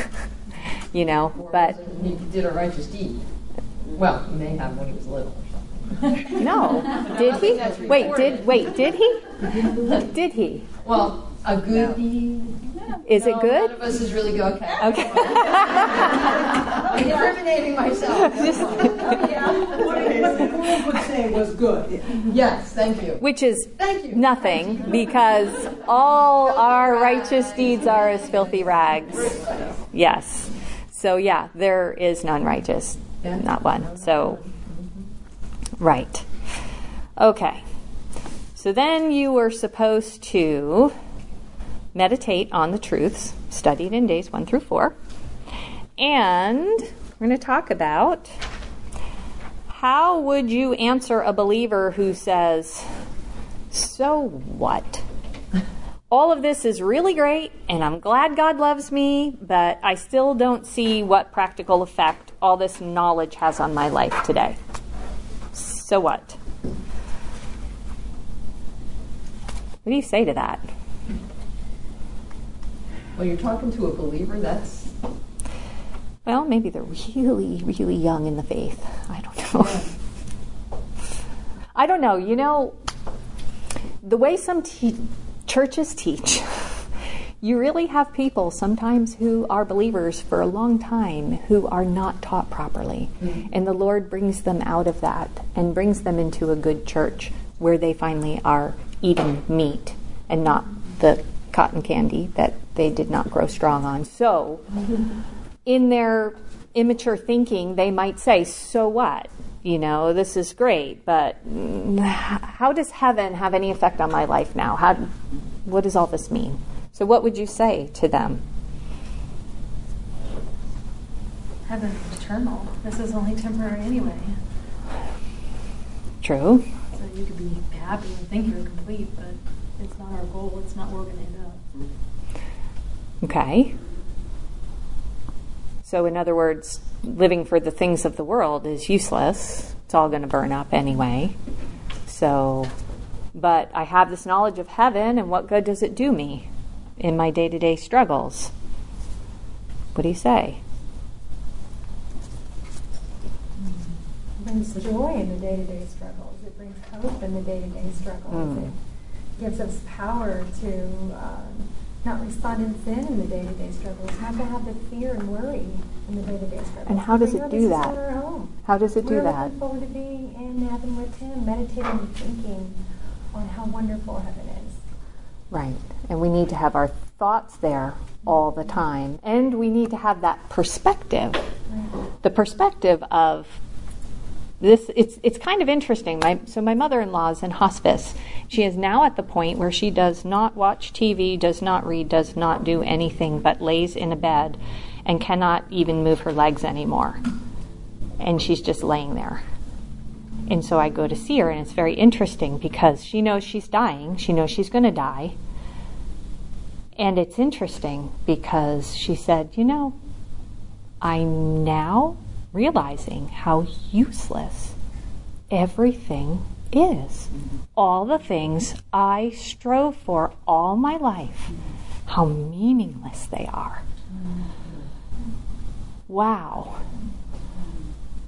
But he did a righteous deed. Well, he may have when he was little or something. No. Did he? Did he? Did he? Well, a good deed. Is it good? None of us is really good. Okay. I'm incriminating myself. What the world would say was good. Yes, thank you. Which is nothing, because all our righteous deeds are as filthy rags. Yes. So yeah, there is none righteous. Not one. So, right. Okay. So then you were supposed to meditate on the truths studied in days 1 through 4. And we're going to talk about how would you answer a believer who says, so what? All of this is really great, and I'm glad God loves me, but I still don't see what practical effect all this knowledge has on my life today. So what? What do you say to that? Well, you're talking to a believer, that's... Well, maybe they're really, really young in the faith. I don't know. Yeah. I don't know. The way some churches teach, you really have people sometimes who are believers for a long time who are not taught properly. Mm-hmm. And the Lord brings them out of that and brings them into a good church where they finally are eating meat and not the cotton candy that they did not grow strong on. So, in their immature thinking, they might say, so what? This is great, but how does heaven have any effect on my life now? What does all this mean? So what would you say to them? Heaven is eternal. This is only temporary anyway. True. So you could be happy and think you're complete, but it's not our goal. It's not where we're going to end up. Okay. So in other words, living for the things of the world is useless. It's all going to burn up anyway. So, but I have this knowledge of heaven, and what good does it do me in my day-to-day struggles? What do you say? It brings joy in the day-to-day struggles. It brings hope in the day-to-day struggles. It gives us power to not respond in sin in the day-to-day struggles, not to have the fear and worry in the day-to-day struggles. And how does it do that? How does it do that? We're looking forward to being in heaven with Him, meditating and thinking on how wonderful heaven is. Right. And we need to have our thoughts there all the time. And we need to have that perspective. Right. The perspective of this, it's kind of interesting. My mother-in-law is in hospice. She is now at the point where she does not watch TV, does not read, does not do anything, but lays in a bed and cannot even move her legs anymore. And she's just laying there. And so I go to see her, and it's very interesting because she knows she's dying. She knows she's going to die. And it's interesting because she said, I'm now realizing how useless everything is. All the things I strove for all my life, how meaningless they are. Wow.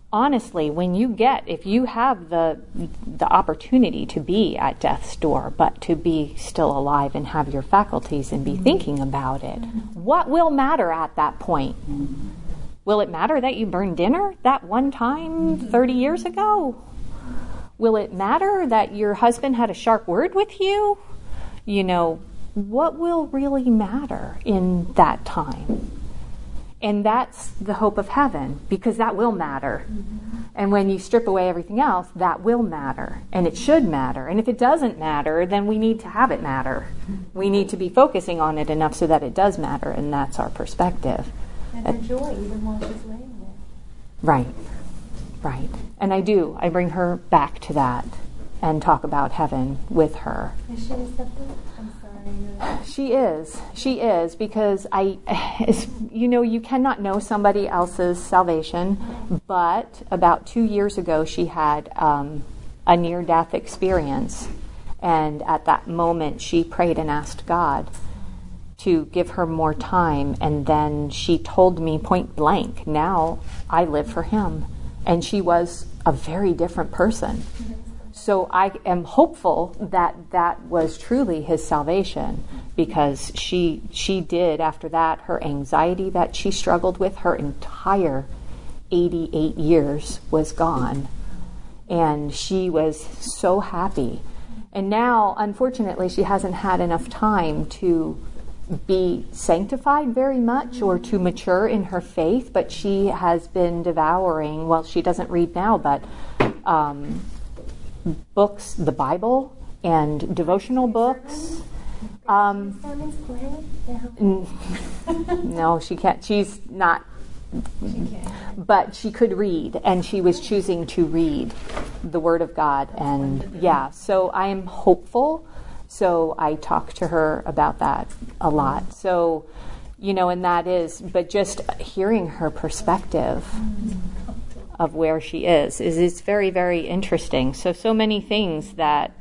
honestly, if you have the opportunity to be at death's door, but to be still alive and have your faculties and be thinking about it, what will matter at that point? Will it matter that you burned dinner that one time 30 years ago? Will it matter that your husband had a sharp word with you? What will really matter in that time? And that's the hope of heaven, because that will matter. And when you strip away everything else, that will matter. And it should matter. And if it doesn't matter, then we need to have it matter. We need to be focusing on it enough so that it does matter, and that's our perspective. And her joy, even while she's laying there. Right. And I bring her back to that and talk about heaven with her. Is she receptive? I'm sorry. She is, because you cannot know somebody else's salvation, but about 2 years ago she had a near-death experience, and at that moment she prayed and asked God to give her more time, and then she told me point blank, now I live for Him. And she was a very different person. So I am hopeful that that was truly His salvation, because she did, after that, her anxiety that she struggled with her entire 88 years was gone. And she was so happy. And now, unfortunately, she hasn't had enough time to be sanctified very much or to mature in her faith, but she has been devouring, well, she doesn't read now, but books, the Bible, and devotional books. No, she can't. She's not. But she could read, and she was choosing to read the Word of God. And so I am hopeful. So I talk to her about that a lot. So, and that is, but just hearing her perspective of where she is very, very interesting. So many things that,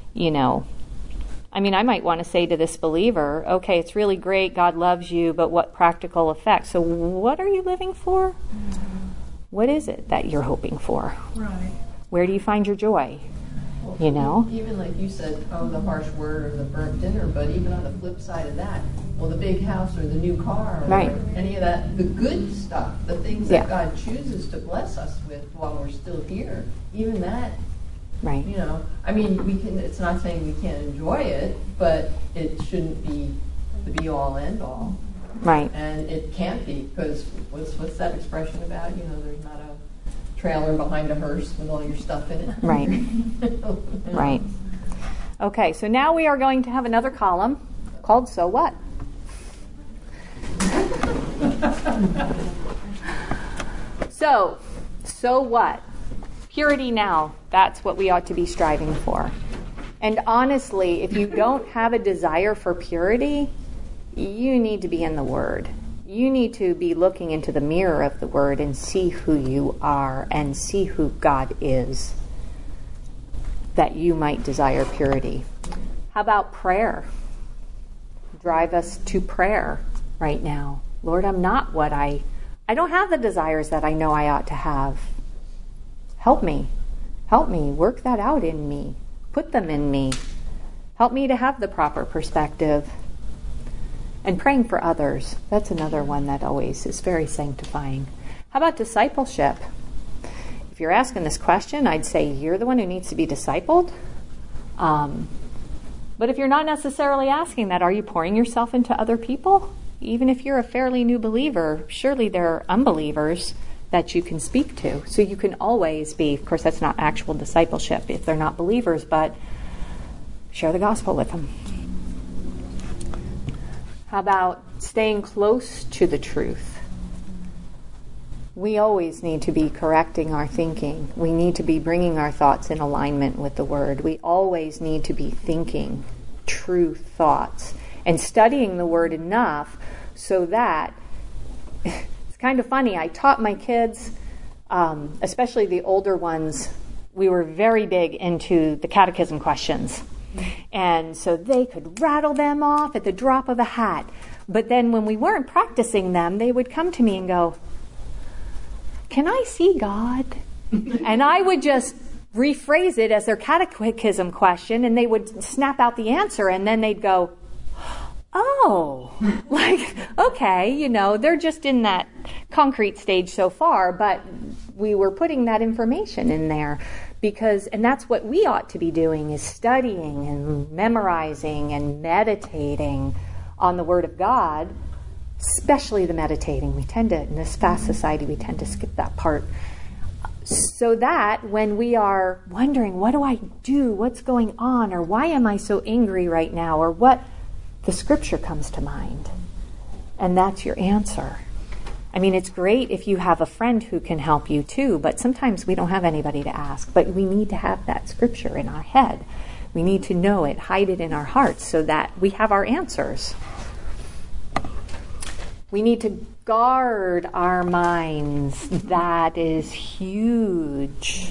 I might want to say to this believer, okay, it's really great, God loves you, but what practical effects? So what are you living for? What is it that you're hoping for? Right. Where do you find your joy? Even like you said, the harsh word or the burnt dinner, but even on the flip side of that, the big house or the new car or any of that, the good stuff, the things that God chooses to bless us with while we're still here, even that, we can, it's not saying we can't enjoy it, but it shouldn't be the be-all, end-all. Right. And it can't be, because what's that expression about? There's not a trailer behind a hearse with all your stuff in it. Right. Right. Okay, so now we are going to have another column called So What? So what? Purity now. That's what we ought to be striving for. And honestly, if you don't have a desire for purity, you need to be in the Word. You need to be looking into the mirror of the Word and see who you are and see who God is, that you might desire purity. How about prayer? Drive us to prayer right now. Lord, I'm not what I don't have the desires that I know I ought to have. Help me. Help me. Work that out in me. Put them in me. Help me to have the proper perspective. And praying for others. That's another one that always is very sanctifying. How about discipleship? If you're asking this question, I'd say you're the one who needs to be discipled. But if you're not necessarily asking that, are you pouring yourself into other people? Even if you're a fairly new believer, surely there are unbelievers that you can speak to. So you can always be, of course, that's not actual discipleship if they're not believers, but share the gospel with them. How about staying close to the truth? We always need to be correcting our thinking. We need to be bringing our thoughts in alignment with the Word. We always need to be thinking true thoughts and studying the Word enough so that, it's kind of funny, I taught my kids, especially the older ones, we were very big into the catechism questions. And so they could rattle them off at the drop of a hat. But then when we weren't practicing them, they would come to me and go, can I see God? And I would just rephrase it as their catechism question, and they would snap out the answer, and then they'd go, oh, like, okay, they're just in that concrete stage so far, but we were putting that information in there and that's what we ought to be doing, is studying and memorizing and meditating on the Word of God, especially the meditating. We tend to, in this fast society, we tend to skip that part. So that when we are wondering, what do I do? What's going on? Or why am I so angry right now? Or what? The Scripture comes to mind. And that's your answer. I mean, it's great if you have a friend who can help you too, but sometimes we don't have anybody to ask. But we need to have that Scripture in our head. We need to know it, hide it in our hearts so that we have our answers. We need to guard our minds. That is huge.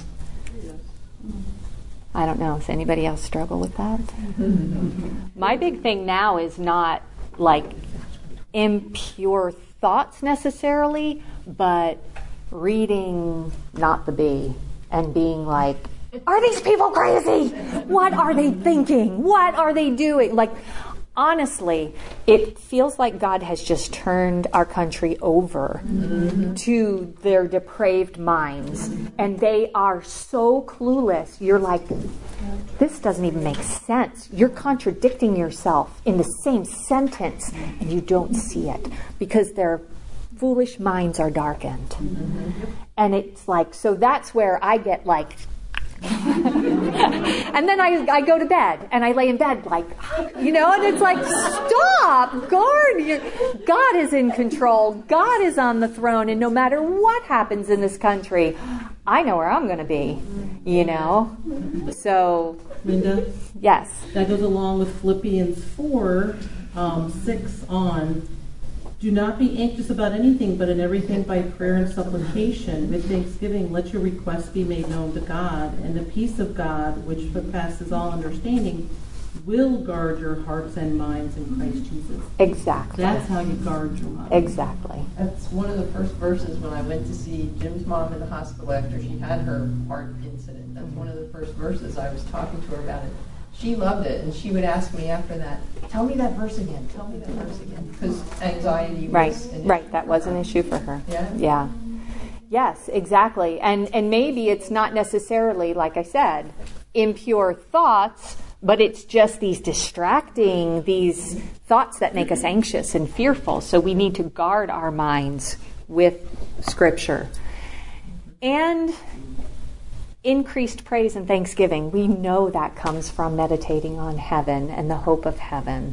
I don't know. Does anybody else struggle with that? My big thing now is not like impure thoughts necessarily, but reading Not the Bee and being like, are these people crazy? What are they thinking? What are they doing? Like, honestly, it feels like God has just turned our country over to their depraved minds. And they are so clueless. You're like, this doesn't even make sense. You're contradicting yourself in the same sentence, and you don't see it because their foolish minds are darkened. And it's like, so that's where I get like, and then I go to bed and I lay in bed like, and it's like, stop, God is in control. God is on the throne, and no matter what happens in this country, I know where I'm going to be, So, Linda? Yes. That goes along with Philippians 4, 6 on. Do not be anxious about anything, but in everything by prayer and supplication, with thanksgiving, let your requests be made known to God, and the peace of God, which surpasses all understanding, will guard your hearts and minds in Christ Jesus. Exactly. That's how you guard your mind. Exactly. That's one of the first verses when I went to see Jim's mom in the hospital after she had her heart incident. That's one of the first verses. I was talking to her about it. She loved it, and she would ask me after that, tell me that verse again, because anxiety was an issue. Right, that was an issue for her. Yeah. Yes, exactly. And maybe it's not necessarily, like I said, impure thoughts, but it's just these these thoughts that make us anxious and fearful. So we need to guard our minds with Scripture. And increased praise and thanksgiving. We know that comes from meditating on heaven and the hope of heaven.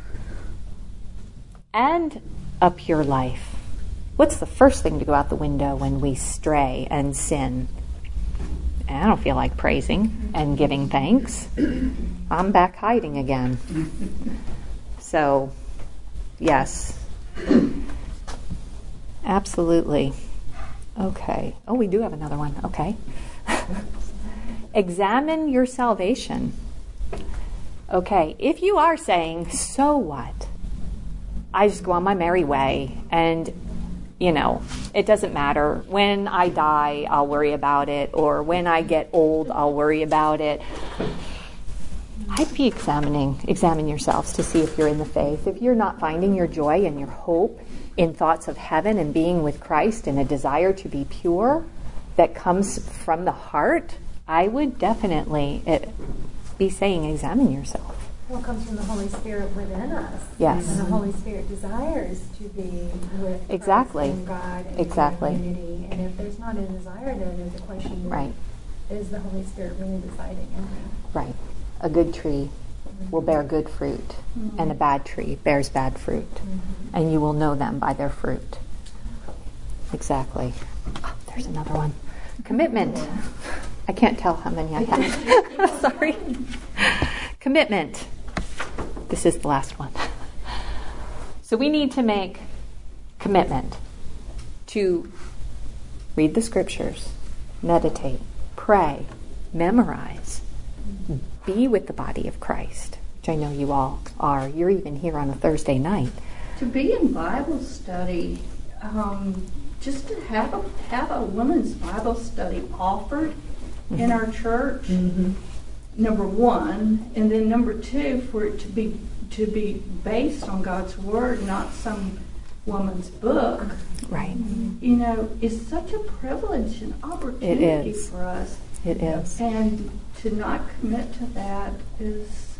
And a pure life. What's the first thing to go out the window when we stray and sin? I don't feel like praising and giving thanks. I'm back hiding again. So, yes. Absolutely. Okay. Oh, we do have another one. Okay. Examine your salvation. Okay, if you are saying, so what? I just go on my merry way, and, it doesn't matter. When I die, I'll worry about it, or when I get old, I'll worry about it. I'd be examine yourselves to see if you're in the faith. If you're not finding your joy and your hope in thoughts of heaven and being with Christ and a desire to be pure that comes from the heart, I would definitely be saying, examine yourself. Well, it comes from the Holy Spirit within us. Yes. And the Holy Spirit desires to be with exactly. Christ and God and exactly. unity. And if there's not a desire there, there's a question, right. Is the Holy Spirit really residing in me? Right. A good tree will bear good fruit, and a bad tree bears bad fruit. And you will know them by their fruit. Exactly. Oh, there's another one. Commitment. I can't tell how many I have. Sorry. Commitment. This is the last one. So we need to make commitment to read the Scriptures, meditate, pray, memorize, be with the body of Christ, which I know you all are. You're even here on a Thursday night. To be in Bible study, just to have a women's Bible study offered in our church, number one, and then number two, for it to be based on God's Word, not some woman's book. Right. You know, is such a privilege and opportunity for us. It is. And to not commit to that is...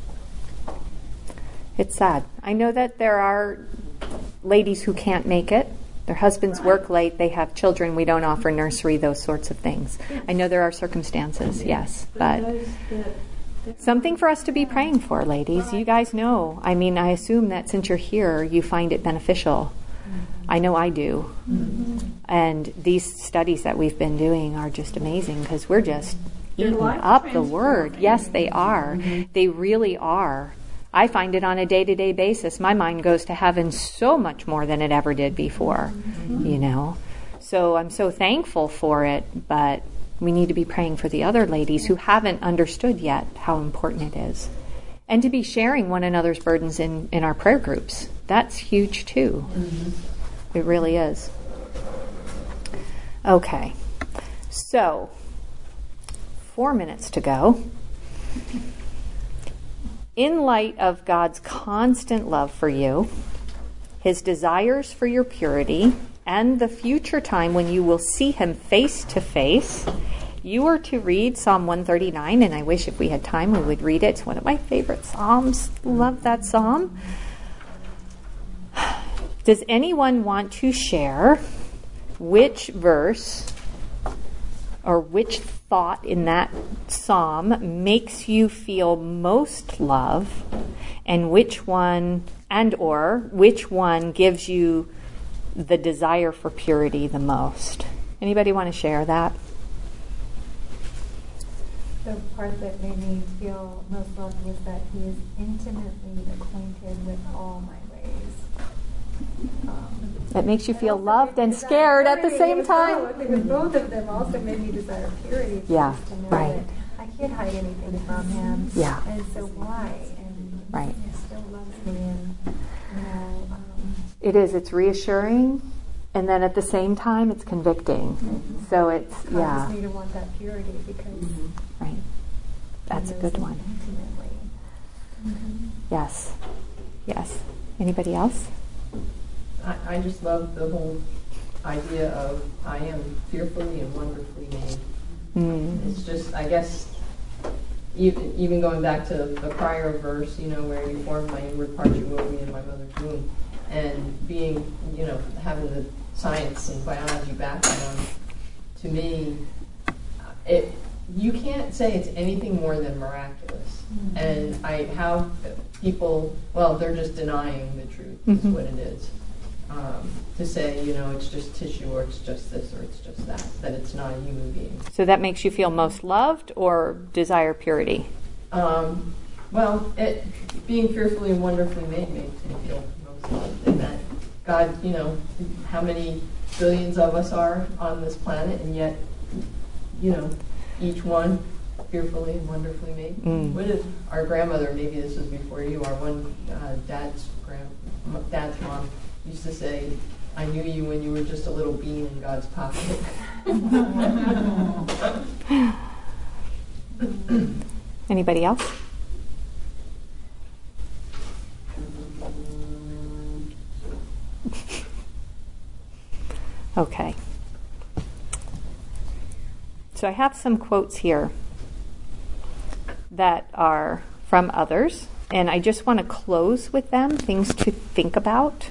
It's sad. I know that there are ladies who can't make it. Their husbands work late, they have children, we don't offer nursery, those sorts of things. I know there are circumstances, yes, but something for us to be praying for, ladies. You guys know. I mean, I assume that since you're here, you find it beneficial. I know I do. And these studies that we've been doing are just amazing because we're just eating up the Word. Yes, they are. They really are. I find it on a day-to-day basis. My mind goes to heaven so much more than it ever did before, you know. So I'm so thankful for it, but we need to be praying for the other ladies who haven't understood yet how important it is. And to be sharing one another's burdens in our prayer groups. That's huge too. It really is. Okay. So, 4 minutes to go. In light of God's constant love for you, His desires for your purity, and the future time when you will see Him face to face, you are to read Psalm 139, and I wish if we had time we would read it. It's one of my favorite psalms. Love that psalm. Does anyone want to share which verse or which thought in that psalm makes you feel most love, and which one gives you the desire for purity the most? Anybody want to share that? The part that made me feel most loved was that He is intimately acquainted with all my ways. That makes you feel loved and scared at the same time. Both of them also made me desire purity. Yeah, to know right. that I can't hide anything from Him. Yeah. And so why? And He still loves me. And you know, it is. It's reassuring, and then at the same time, it's convicting. So it's causes me to want that purity because right. That's a good one. Intimately. Yes. Yes. Anybody else? I just love the whole idea of I am fearfully and wonderfully made. It's just, I guess, even going back to the prior verse, you know, where you formed my inward parts, you wove me in my mother's womb, and being, you know, having the science and biology background, to me, you can't say it's anything more than miraculous. And how people, well, they're just denying the truth, is what it is. To say, you know, it's just tissue, or it's just this, or it's just that it's not a human being. So that makes you feel most loved or desire purity? Well, being fearfully and wonderfully made makes me feel most loved. And that God, you know, how many billions of us are on this planet, and yet, you know, each one fearfully and wonderfully made. What if our grandmother, maybe this was before you, our one dad's mom, used to say, I knew you when you were just a little bean in God's pocket. Anybody else? Okay. So I have some quotes here that are from others, and I just want to close with them, things to think about.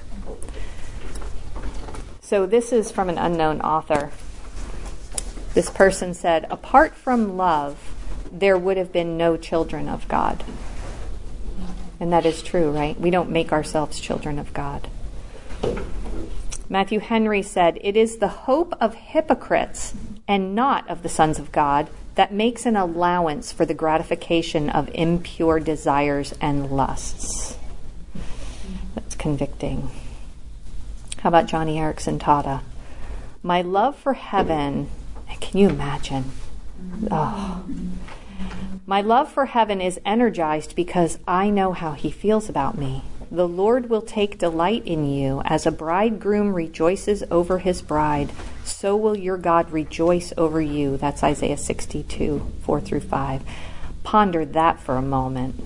So this is from an unknown author. This person said, apart from love, there would have been no children of God. And that is true, right? We don't make ourselves children of God. Matthew Henry said, it is the hope of hypocrites and not of the sons of God that makes an allowance for the gratification of impure desires and lusts. That's convicting. How about Johnny Erickson Tada? My love for heaven, can you imagine? Oh. My love for heaven is energized because I know how He feels about me. The Lord will take delight in you. As a bridegroom rejoices over his bride, so will your God rejoice over you. That's Isaiah 62, 4-5. Ponder that for a moment.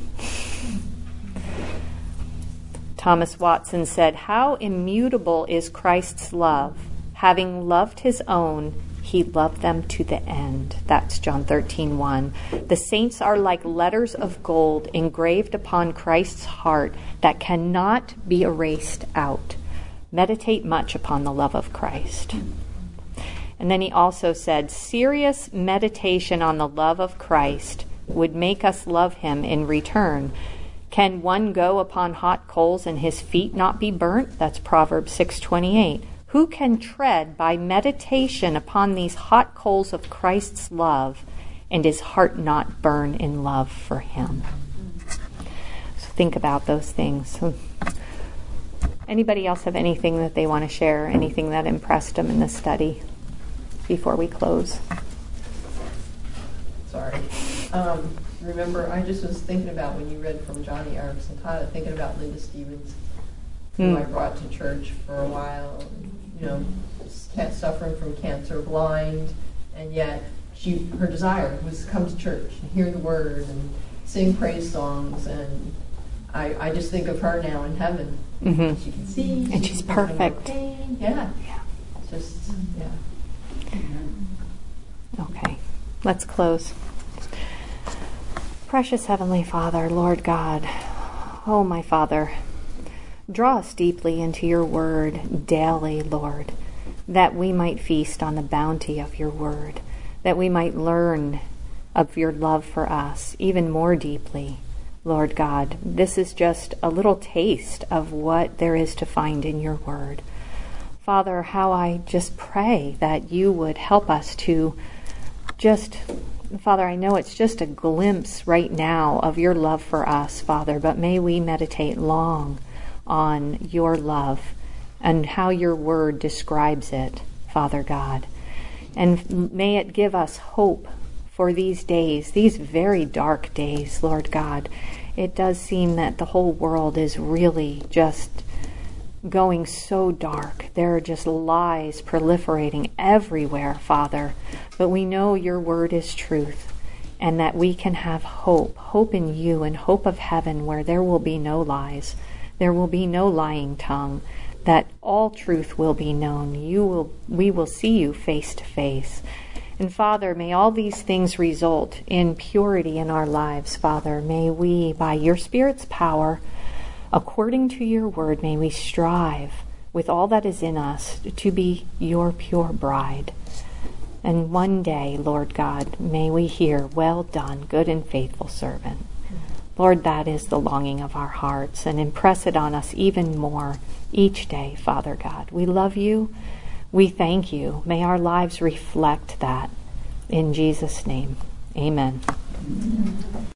Thomas Watson said, "How immutable is Christ's love. Having loved his own, he loved them to the end." That's John 13:1. The saints are like letters of gold engraved upon Christ's heart that cannot be erased out. Meditate much upon the love of Christ. And then he also said, serious meditation on the love of Christ would make us love him in return. Can one go upon hot coals and his feet not be burnt? That's Proverbs 6:28. Who can tread by meditation upon these hot coals of Christ's love and his heart not burn in love for him? So think about those things. Anybody else have anything that they want to share? Anything that impressed them in the study before we close? Sorry. Remember, I just was thinking about when you read from Johnny Erickson Tyler, thinking about Linda Stevens, who I brought to church for a while, suffering from cancer, blind, and yet her desire was to come to church and hear the word and sing praise songs, and I just think of her now in heaven. Mm-hmm. She can see. And she's perfect. Yeah. Just, yeah. Okay, let's close. Precious Heavenly Father, Lord God, oh my Father, draw us deeply into your word daily, Lord, that we might feast on the bounty of your word, that we might learn of your love for us even more deeply, Lord God. This is just a little taste of what there is to find in your word. Father, how I just pray that you would help us to Father, I know it's just a glimpse right now of your love for us, Father, but may we meditate long on your love and how your word describes it, Father God. And may it give us hope for these days, these very dark days, Lord God. It does seem that the whole world is really just going so dark. There are just lies proliferating everywhere, Father. But we know your word is truth, and that we can have hope in you, and hope of heaven where there will be no lies. There will be no lying tongue, that all truth will be known. We will see you face to face. And Father, may all these things result in purity in our lives, Father. May we, by your Spirit's power, according to your word, may we strive with all that is in us to be your pure bride. And one day, Lord God, may we hear, well done, good and faithful servant. Lord, that is the longing of our hearts, and impress it on us even more each day, Father God. We love you. We thank you. May our lives reflect that. In Jesus' name, amen.